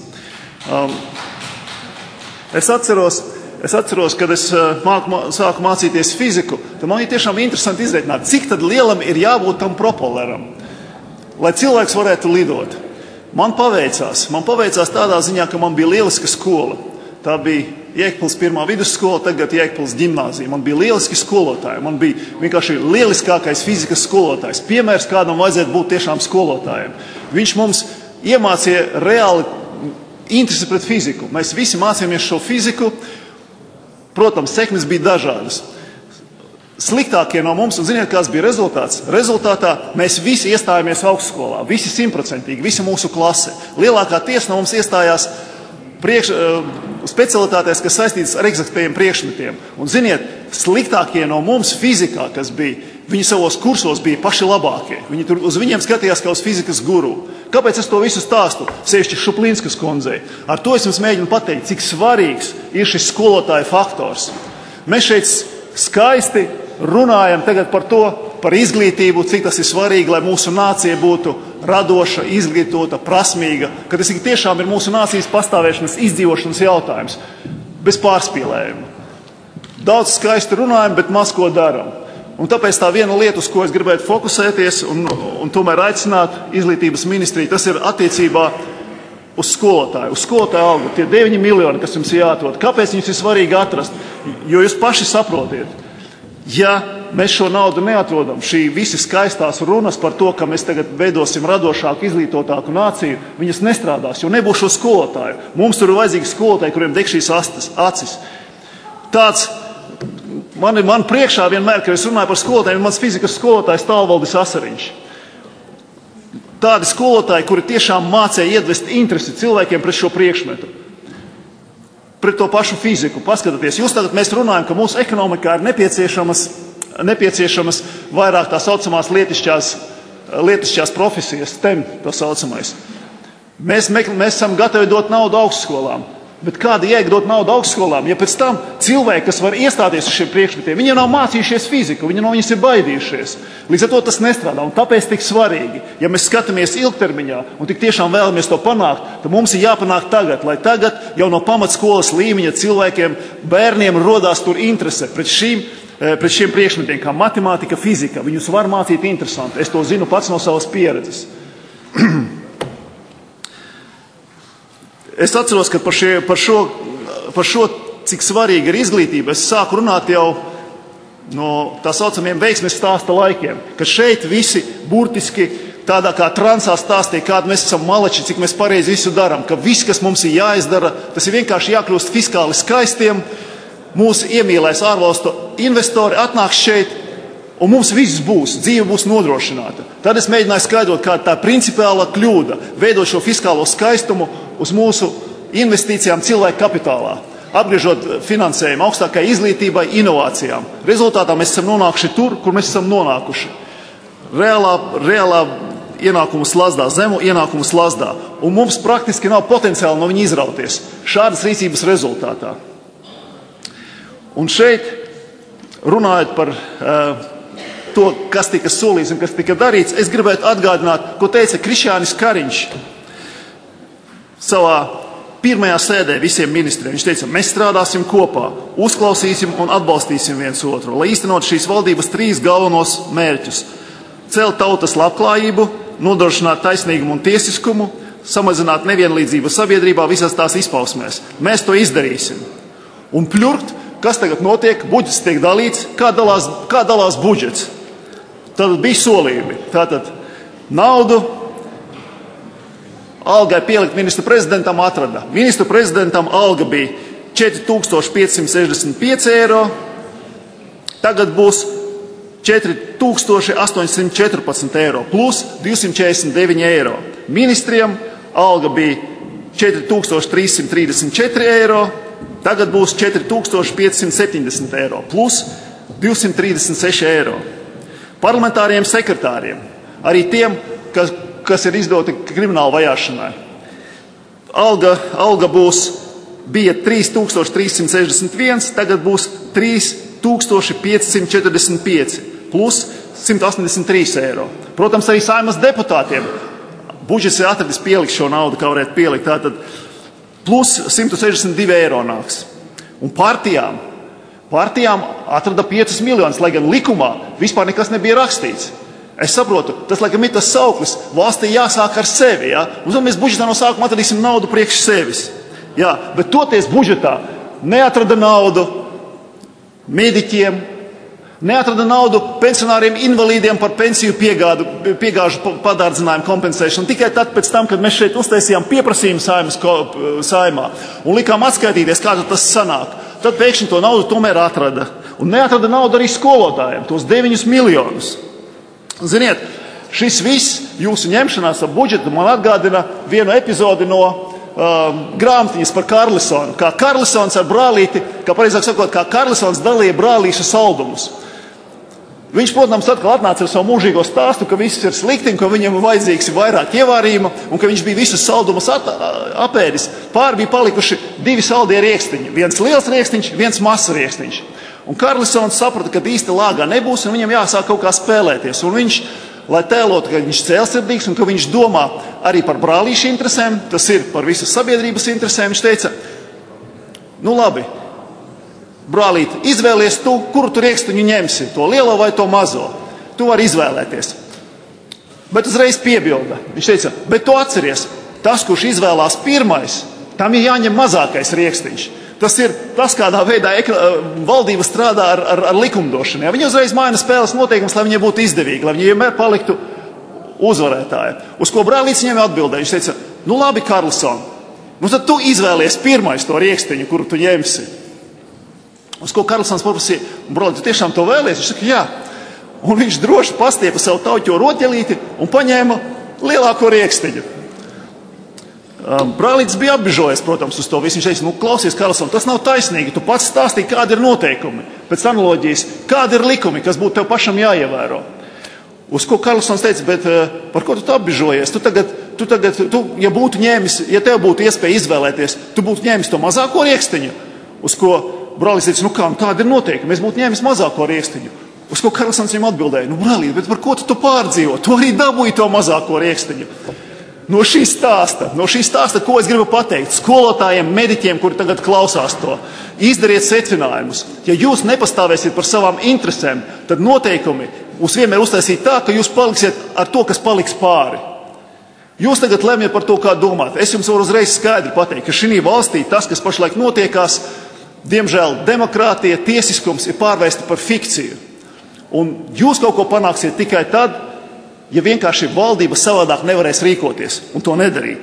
Es atceros, kad es sāku mācīties fiziku, tad man ir tiešām interesanti izreikināt, cik tad lielam ir jābūt tam propelleram, lai cilvēks varētu lidot. Man paveicās tādā ziņā, ka man bija lieliska skola. Tā bija Jēkabpils 1. vidusskola, tagad Jēkabpils ģimnāzija. Man bija lieliski skolotāji, man bija vienkārši lieliskākais fizikas skolotājs. Piemērs, kādam vajadzētu būt tiešām skolotājiem. Viņš mums iemācīja reāli interesi pret fiziku. Mēs visi mācījāmies šo fiziku. Protams, sekmes bija dažādas. Sliktākie no mums, un ziniet, kāds bija rezultāts? Rezultātā mēs visi iestājāmies augstskolā, visi 100%, visi mūsu klase. Lielākā tiesa no mums iestājās specialitātēs, kas saistītas ar eksaktējiem priekšmetiem. Un ziniet, sliktākie no mums fizikā, kas bija, viņi savos kursos bija paši labākie. Viņi uz viņiem skatījās kā uz fizikas guru. Kāpēc es to visu stāstu? Sevišķi Šuplinskas kundzei. Ar to es jums mēģinu pateikt, cik svarīgs ir šis skolotāja faktors. Mēs šeit skaisti runājam tagad par izglītību, cik tas ir svarīgi, lai mūsu nācija būtu radoša, izglītota, prasmīga, ka tas tiešām ir mūsu nācijas pastāvēšanas, izdzīvošanas jautājums, bez pārspīlējuma. Daudz skaisti runājam, bet maz ko daram. Un tāpēc tā viena lieta, uz ko es gribētu fokusēties un tomēr aicināt izglītības ministriju, tas ir attiecībā uz skolotāju algu. Tie 9 miljoni, kas jums ir jāatrod. Kāpēc viņus ir svarīgi atrast? Jo jūs paši saprotiet. Ja mēs šo naudu neatrodam, šī visi skaistās runas par to, ka mēs tagad veidosim radošāku, izglītotāku nāciju, viņas nestrādās, jo nebūs šo skolotāju. Mums tur ir vajadzīgi skolotāji, kuriem deg šīs acis. Tāds man priekšā vienmēr, kad es runāju par skolotājiem, mans fizikas skolotājs Tālvaldis Asariņš. Tādi skolotāji, kuri tiešām mācīja iedvest interesi cilvēkiem pret šo priekšmetu. Pret to pašu fiziku. Paskatieties, mēs runājam, ka mūsu ekonomikā ir nepieciešamas vairāk tā saucamās lietišķās profesijas, STEM tā saucamais. Mēs esam gatavi dot naudu augstskolām. Bet kāda jēga dot naudu augstskolām, ja pēc tam cilvēki, kas var iestāties uz šiem priekšmetiem, viņi nav mācījušies fiziku, viņi no viņas ir baidījušies. Līdz ar to tas nestrādā, un tāpēc tik svarīgi, ja mēs skatāmies ilgtermiņā un tik tiešām vēlamies to panākt, tad mums ir jāpanāk tagad, lai tagad jau no pamatskolas līmeņa cilvēkiem, bērniem rodās tur interese pret šiem priekšmetiem, kā matemātika, fizika. Viņus var mācīt interesanti. Es to zinu pats no savas pieredzes. Es atceros, ka par šo, cik svarīga ir izglītība, es sāku runāt jau no tā saucamiem veiksmes stāsta laikiem, ka šeit visi burtiski tādā kā transā stāstīja, kādi mēs esam malači, cik mēs pareizi visu darām, ka viss, kas mums ir jāizdara, tas ir vienkārši jākļūst fiskāli skaistiem, mūsu iemīlēs ārvalstu investori atnāks šeit, un mums viss būs, dzīve būs nodrošināta. Tad es mēģināju skaidrot, kā tā principiāla kļūda, veidot šo fiskālo skaistumu uz mūsu investīcijām cilvēku kapitālā, apgriežot finansējumu augstākai izglītībai, inovācijām. Rezultātā mēs esam nonākuši tur, kur mēs esam nonākuši. Reālā ienākumu slazdā, zemu ienākumu slazdā. Un mums praktiski nav potenciāli no viņa izrauties šādas rīcības rezultātā. Un šeit, runājot par to, kas tika solīts un kas tika darīts, es gribētu atgādināt, ko teica Krišjānis Kariņš savā pirmajā sēdē visiem ministriem. Viņš teica, mēs strādāsim kopā, uzklausīsim un atbalstīsim viens otru, lai īstenot šīs valdības 3 galvenos mērķus – celt tautas labklājību, nodrošināt taisnīgumu un tiesiskumu, samazināt nevienlīdzību sabiedrībā visās tās izpausmēs. Mēs to izdarīsim. Un pļurkt, kas tagad notiek, budžets tiek dalīts, kā dalās budžets. Tad bija solījumi. Tātad naudu algai pielikt ministru prezidentam atrada. Ministru prezidentam alga bija 4565 eiro, tagad būs 4814 eiro plus 249 eiro. Ministriem alga bija 4334 eiro, tagad būs 4570 eiro plus 236 eiro. Parlamentāriem sekretāriem, arī tiem, kas ir izdoti krimināla vajāšanai. Alga bija 3361, tagad būs 3545 plus 183 eiro. Protams, arī Saeimas deputātiem budžets ir atradis pielikt šo naudu, kā varētu pielikt. Tātad plus 162 eiro nāks. Un partijām atrada 5 miljonus, lai gan likumā vispār nekas nebija rakstīts. Es saprotu, tas, laikam, ir tas sauklis. Valstī jāsāk ar sevi. Ja? Un tad mēs budžetā no sākuma atradīsim naudu priekš sevis. Ja? Bet toties budžetā neatrada naudu mediķiem, neatrada naudu pensionāriem invalīdiem par pensiju piegāžu padārdzinājumu kompensēšanu. Tikai tad, pēc tam, kad mēs šeit uztaisījām pieprasījumu Saeimā un likām atskaitīties, kā tas sanāk, tad pēkšņi to naudu tomēr atrada. Un neatrada naudu arī skolotājiem, tos 9 miljonus. Ziniet, šis viss jūsu ņemšanās ar budžetu man atgādina vienu epizodi no grāmatiņas par Karlisonu. Kā Karlisons ar brālīti, kā pareizāk sakot, kā Karlisons dalīja brālīšu saldumus. Viņš, protams, atkal atnāca ar savu mūžīgo stāstu, ka viss ir slikti, ka viņam vajadzīgs vairāk ievārījuma un ka viņš bija visus saldumus apēdis. Pāri bija palikuši 2 saldie riekstiņi. Viens liels riekstiņš, viens mazs riekstiņš. Un Karlisons saprata, ka īsti lāgā nebūs un viņam jāsāk kaut kā spēlēties. Un viņš, lai tēlotu, ka viņš cēlsirdīgs un ka viņš domā arī par brālīšu interesēm, tas ir par visas sabiedrības interesēm, viņš teica, nu labi, brālīt, izvēlies tu, kuru tu riekstiņu ņemsi, to lielo vai to mazo. Tu vari izvēlēties. Bet uzreiz piebilda. Viņš teica, bet tu atceries, tas, kurš izvēlās pirmais, tam ir jāņem mazākais riekstiņš. Tas ir tas, kādā veidā valdība strādā ar likumdošanu. Ja? Viņi uzreiz maina spēles noteikumus, lai viņiem būtu izdevīgi, lai viņi vienmēr paliktu uzvarētāji. Uz ko brālīts viņiem atbildēja. Viņš teica, nu labi, Karlson, nu tad tu izvēlies pirmais to riekstiņu, kuru tu ņemsi. Uz ko Karlsons paprasīja, brālīt, tu tiešām to vēlies? Viņš saka, jā. Un viņš droši pastiepa savu tauķo roķelīti un paņēma lielāko riekstiņu. Brālītis bija apbižojies, protams, uz to visu. Viņš teica, nu klausies, Karlson, tas nav taisnīgi. Tu pats stāstīji, kādi ir noteikumi. Pēc analoģijas, kādi ir likumi, kas būtu tev pašam jāievēro. Uz ko Karlsons teica, bet par ko tu apbižojies? Tu tagad, ja būtu ņēmis, ja tev būtu iespēja izvēlēties, tu būtu ņēmis to mazāko riekstiņu. Uz ko brālītis teica, nu kā, tādi ir noteikumi, es būtu ņēmis mazāko riekstiņu. Uz ko Karlsons viņam atbildēja, nu brālīt, bet par ko tu pārdzīvo? Tu arī dabūji to mazāko riekstiņu. No šī stāsta, ko es gribu pateikt skolotājiem, mediķiem, kuri tagad klausās to, izdariet secinājumus. Ja jūs nepastāvēsiet par savām interesēm, tad noteikumi būs vienmēr uztaisīt tā, ka jūs paliksiet ar to, kas paliks pāri. Jūs tagad lemjat par to, kā domāt. Es jums varu uzreiz skaidri pateikt, ka šī valstī tas, kas pašlaik notiekās, diemžēl demokrātija, tiesiskums ir pārvērsti par fikciju. Un jūs kaut ko panāksiet tikai tad, ja vienkārši valdība savādāk nevarēs rīkoties un to nedarīt.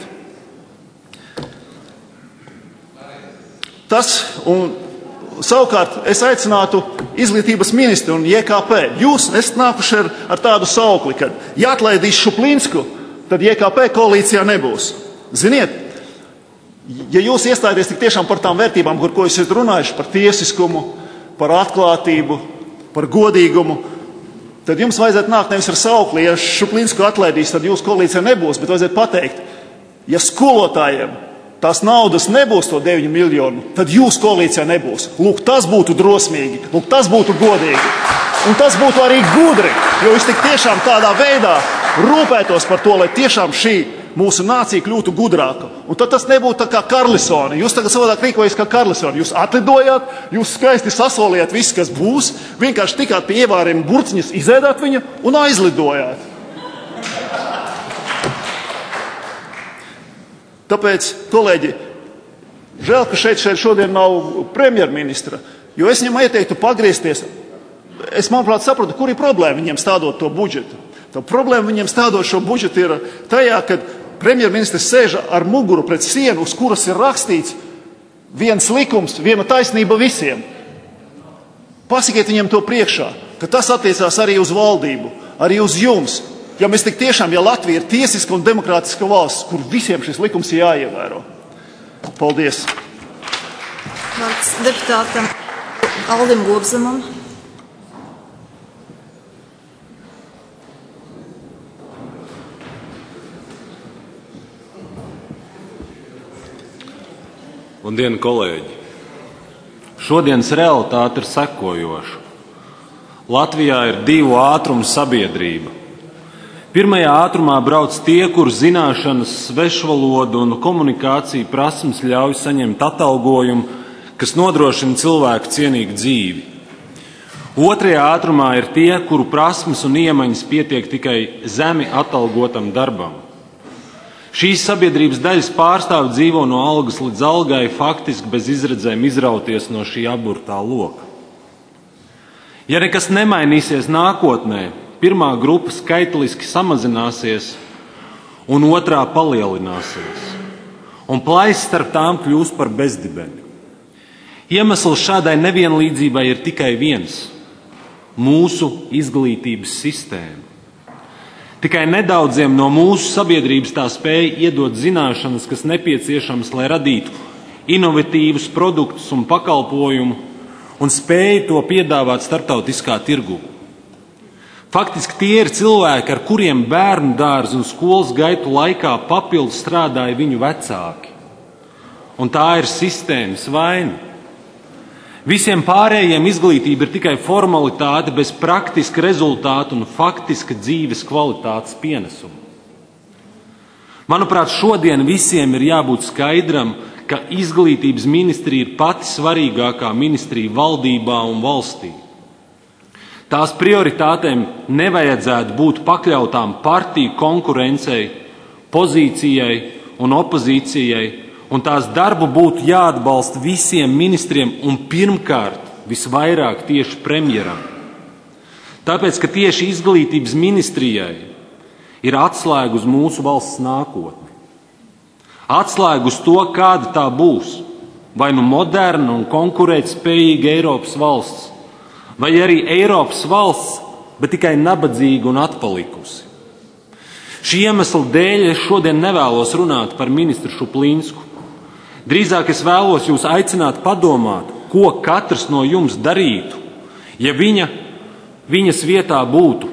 Tas, un savukārt, es aicinātu izglītības ministru un JKP. Jūs esat nākuši ar tādu saukli, ka ja atlaidīs Šuplīnsku, tad JKP koalīcijā nebūs. Ziniet, ja jūs iestājaties tik tiešām par tām vērtībām, ko jūs esat runājuši, par tiesiskumu, par atklātību, par godīgumu, tad jums vajadzētu nākt nevis ar saukli, ja Šuplīnsku atlaidīs, tad jūsu koalīcija nebūs, bet vajadzētu pateikt, ja skolotājiem tās naudas nebūs to 9 miljonu, tad jūs koalīcijā nebūs. Lūk, tas būtu drosmīgi, lūk, tas būtu godīgi. Un tas būtu arī gudri, jo jūs tik tiešām tādā veidā rūpētos par to, lai tiešām šī mūsu nācija kļūtu gudrāka. Un tad tas nebūtu tā kā Karlisoni. Jūs tagad savādāk rīkojaties kā Karlisoni. Jūs atlidojāt, jūs skaisti sasolījāt visu, kas būs, vienkārši tikāt pie ievāriem burciņas, izēdāt viņu un aizlidojāt. Tāpēc, kolēģi, žēl, ka šeit šodien nav premjerministra, jo es viņam ieteiktu pagriezties. Es, manuprāt, saprotu, kur ir problēma viņiem stādot to budžetu. Tā problēma viņiem stādot šo budžetu ir tajā, ka premjerministrs sēž ar muguru pret sienu, uz kuras ir rakstīts viens likums, viena taisnība visiem. Pasakiet viņiem to priekšā, ka tas attiecās arī uz valdību, arī uz jums. Ja mēs tik tiešām, ja Latvija ir tiesiska un demokrātiska valsts, kur visiem šis likums ir jāievēro. Paldies. Vārds deputātam Aldim Gobzemam. Labdien, kolēģi! Šodienas realitāte ir sekojoša. Latvijā ir 2 ātrumu sabiedrība. Pirmajā ātrumā brauc tie, kur zināšanas, svešvalodu un komunikāciju prasmes ļauj saņemt atalgojumu, kas nodrošina cilvēku cienīgu dzīvi. Otrajā ātrumā ir tie, kuru prasmes un iemaņas pietiek tikai zemi atalgotam darbam. Šīs sabiedrības daļas pārstāvi dzīvo no algas līdz algai, faktiski bez izredzēm izrauties no šī aburtā loka. Ja nekas nemainīsies nākotnē, pirmā grupa skaitliski samazināsies un otrā palielināsies, un plaisa starp tām kļūs par bezdibeni. Iemesls šādai nevienlīdzībai ir tikai viens – mūsu izglītības sistēma. Tikai nedaudziem no mūsu sabiedrības tā spēja iedot zināšanas, kas nepieciešamas, lai radītu inovatīvus produktus un pakalpojumu un spēja to piedāvāt starptautiskā tirgu. Faktiski tie ir cilvēki, ar kuriem bērnu dārza un skolas gaitu laikā papildus strādāja viņu vecāki. Un tā ir sistēmas vaina. Visiem pārējiem izglītība ir tikai formalitāte bez praktiska rezultāta un faktiska dzīves kvalitātes pienesuma. Manuprāt, šodien visiem ir jābūt skaidram, ka izglītības ministrija ir pati svarīgākā ministrija valdībā un valstī. Tās prioritātēm nevajadzētu būt pakļautām partiju konkurencei, pozīcijai un opozīcijai, un tās darbu būtu jāatbalsta visiem ministriem un pirmkārt visvairāk tieši premjeram. Tāpēc, ka tieši izglītības ministrijai ir atslēga uz mūsu valsts nākotni. Atslēga uz to, kāda tā būs, vai nu moderna un konkurētspējīga Eiropas valsts, vai arī Eiropas valsts, bet tikai nabadzīga un atpalikusi. Šī iemesla dēļ es šodien nevēlos runāt par ministru Šuplīnsku. Drīzāk es vēlos jūs aicināt padomāt, ko katrs no jums darītu, ja viņas vietā būtu.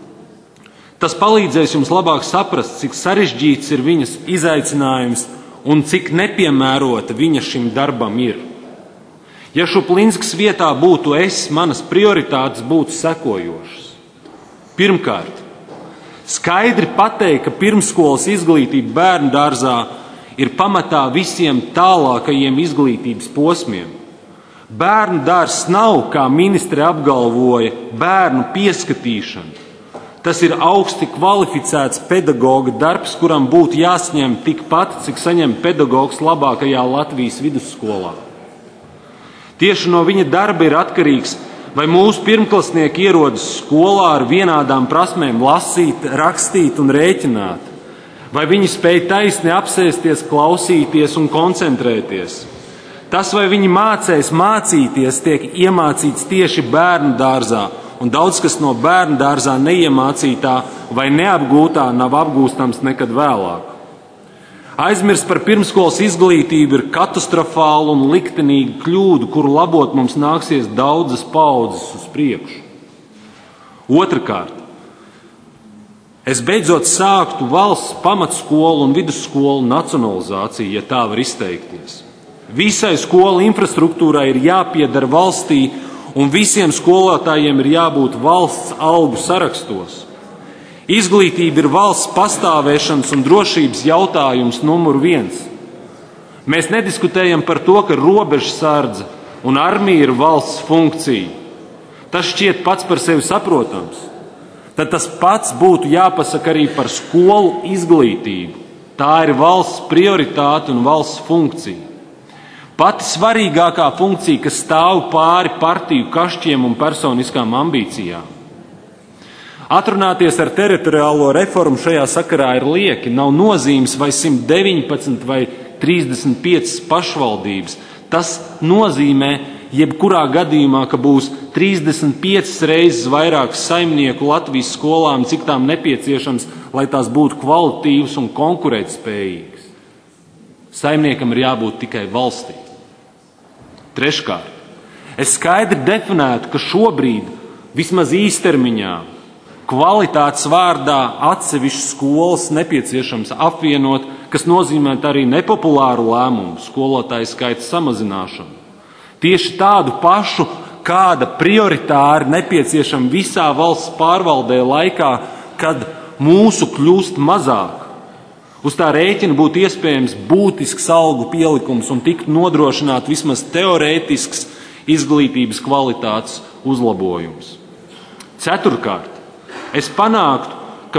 Tas palīdzēs jums labāk saprast, cik sarežģīts ir viņas izaicinājums un cik nepiemērota viņa šim darbam ir. Ja Šuplinskas vietā būtu es, manas prioritātes būtu sekojošas. Pirmkārt, skaidri pateikt, ka pirmskolas izglītība bērnu dārzā ir pamatā visiem tālākajiem izglītības posmiem. Bērnu dārzs nav, kā ministre apgalvoja, bērnu pieskatīšana. Tas ir augsti kvalificēts pedagoga darbs, kuram būtu jāsaņem tikpat, cik saņem pedagogs labākajā Latvijas vidusskolā. Tieši no viņa darba ir atkarīgs, vai mūsu pirmklasnieki ierodas skolā ar vienādām prasmēm lasīt, rakstīt un rēķināt, vai viņi spēj taisni apsēsties, klausīties un koncentrēties. Tas, vai viņi mācēs mācīties, tiek iemācīts tieši bērnu dārzā, un daudz kas no bērnu dārzā neiemācītā vai neapgūtā nav apgūstams nekad vēlāk. Aizmirst par pirmskolas izglītību ir katastrofāla un liktenīga kļūda, kuru labot mums nāksies daudzas paaudzes uz priekšu. Otrakārt, Es beidzot sāktu valsts pamatskolu un vidusskolu nacionalizāciju, ja tā var izteikties. Visai skolu infrastruktūrai ir jāpieder valstī, un visiem skolotājiem ir jābūt valsts algu sarakstos. Izglītība ir valsts pastāvēšanas un drošības jautājums numur 1. Mēs nediskutējam par to, ka robežsardze un armija ir valsts funkcija. Tas šķiet pats par sevi saprotams. Tad tas pats būtu jāpasaka arī par skolu izglītību. Tā ir valsts prioritāte un valsts funkcija. Pati svarīgākā funkcija, kas stāv pāri partiju kašķiem un personiskām ambīcijām. Atrunāties ar teritoriālo reformu šajā sakarā ir lieki. Nav nozīmes vai 119 vai 35 pašvaldības. Tas nozīmē jebkurā gadījumā, ka būs 35 reizes vairāk saimnieku Latvijas skolām, cik tām nepieciešams, lai tās būtu kvalitīvas un konkurētspējīgas. Saimniekam ir jābūt tikai valstī. Treškārt, es skaidri definētu, ka šobrīd, vismaz īstermiņā, kvalitātes vārdā atsevišķas skolas nepieciešams apvienot, kas nozīmē arī nepopulāru lēmumu, skolotāju skaita samazināšanu. Tieši tādu pašu, kāda prioritāri nepieciešama visā valsts pārvaldē laikā, kad mūsu kļūst mazāk. Uz tā rēķina būtu iespējams būtisks algu pielikums un tiktu nodrošināt vismaz teorētisks izglītības kvalitātes uzlabojums. Ceturkārt, es panāktu, ka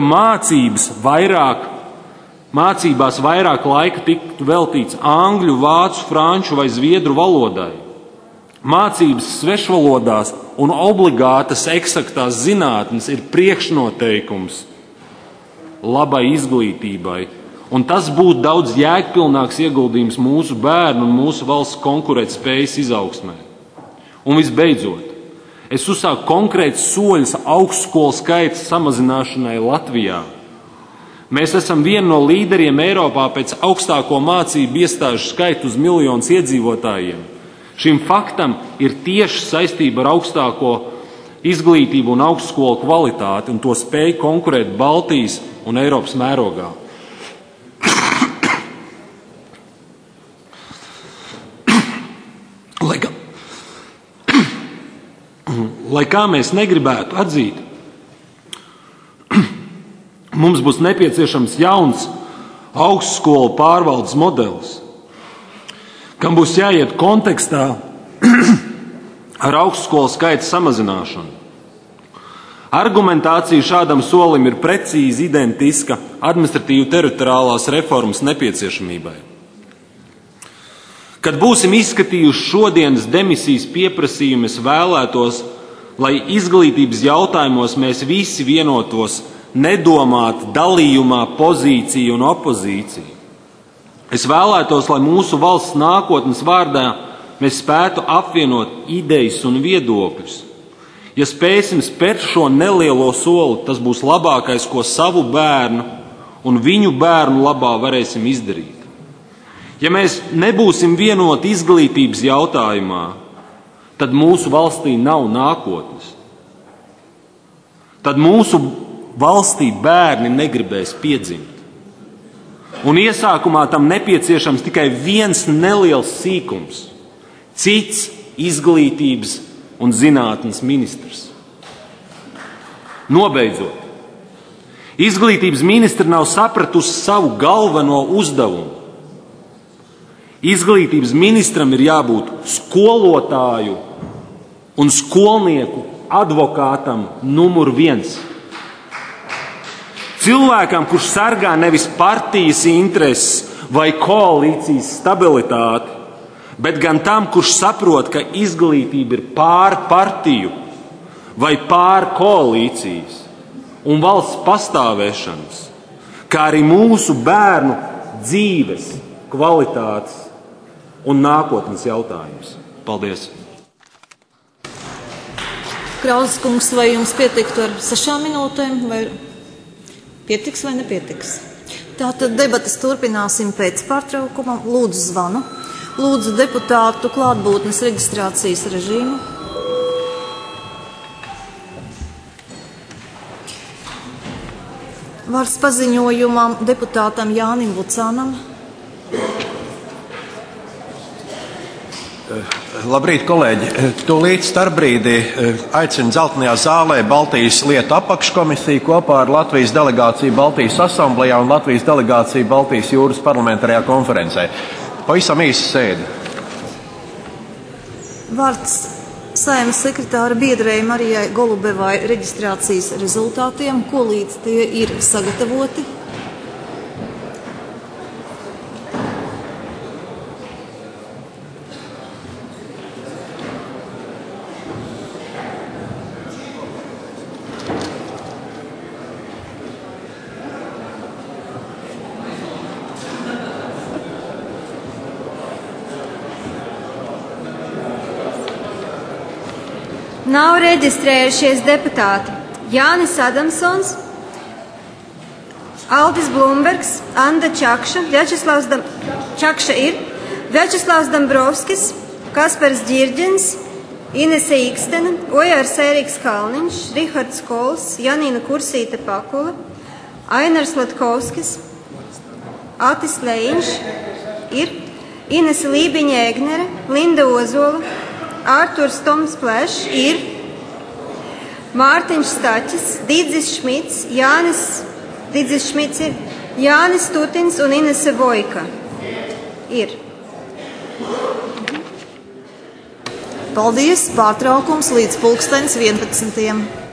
mācībās vairāk laika tiktu veltīts angļu, vācu, franču vai zviedru valodai. Mācības svešvalodās un obligātas eksaktās zinātnes ir priekšnoteikums labai izglītībai, un tas būtu daudz jēgpilnāks ieguldījums mūsu bērnu un mūsu valsts konkurētspējas izaugsmē. Un visbeidzot, es uzsāku konkrētus soļus augstskolu skaita samazināšanai Latvijā. Mēs esam vieni no līderiem Eiropā pēc augstāko mācību iestāžu skaitu uz 1 miljonu iedzīvotājiem. Šim faktam ir tieši saistība ar augstāko izglītību un augstskolu kvalitāti un to spēju konkurēt Baltijas un Eiropas mērogā. Lai kā mēs negribētu atzīt, mums būs nepieciešams jauns augstskolu pārvaldes modelis, kam būs jāiet kontekstā ar augstskolu skaita samazināšanu. Argumentācija šādam solim ir precīzi identiska administratīvu teritoriālās reformas nepieciešamībai. Kad būsim izskatījuši šodienas demisijas pieprasījumu, es vēlētos, lai izglītības jautājumos mēs visi vienotos nedomāt dalījumā pozīciju un opozīciju. Es vēlētos, lai mūsu valsts nākotnes vārdā mēs spētu apvienot idejas un viedokļus. Ja spēsim spērt šo nelielo soli, tas būs labākais, ko savu bērnu un viņu bērnu labā varēsim izdarīt. Ja mēs nebūsim vienoti izglītības jautājumā, tad mūsu valstī nav nākotnes. Tad mūsu valstī bērni negribēs piedzimt. Un iesākumā tam nepieciešams tikai viens neliels sīkums – cits izglītības un zinātnes ministrs. Nobeidzot, izglītības ministri nav sapratusi savu galveno uzdevumu. Izglītības ministram ir jābūt skolotāju un skolnieku advokātam numur 1. Cilvēkam, kurš sargā nevis partijas intereses vai koalīcijas stabilitāti, bet gan tam, kurš saprot, ka izglītība ir pār partiju vai pār koalīcijas un valsts pastāvēšanas, kā arī mūsu bērnu dzīves kvalitātes un nākotnes jautājums. Paldies! Krauzes kungs, vai jums pietiktu ar 6 minūtēm, vai pietiks vai nepietiks? Tātad debatas turpināsim pēc pārtraukuma. Lūdzu zvanu. Lūdzu deputātu klātbūtnes reģistrācijas režīmu. Vārds paziņojumam deputātam Jānim Lucānam. Labrīt, kolēģi! Tūlīt starpbrīdī aicinu Dzeltenajā zālē Baltijas lietu apakškomisiju kopā ar Latvijas delegāciju Baltijas asamblejā un Latvijas delegāciju Baltijas jūras parlamentārajā konferencē. Pavisam īsa sēde. Vārds Saeimas sekretāra biedrei Marijai Golubevai reģistrācijas rezultātiem, ko līdz tie ir sagatavoti. Nav reģistrējušies deputāti Jānis Adamsons, Aldis Blumbergs, Anda Čakša, Vjačeslavs Dambrovskis, Kaspars Ģirģins, Inese Ikstena, Ojārs Ēriks Kalniņš, Rihards Kols, Janīna Kursīte Pakula, Ainars Latkovskis, Atis Lejiņš, Inese Lībiņa Egnere, Linda Ozola, Ārturs Toms Plešs, Mārtiņš Staķis, Didzis Šmits, Jānis Tutins un Inese Vojka. Paldies! Pārtraukums līdz 11.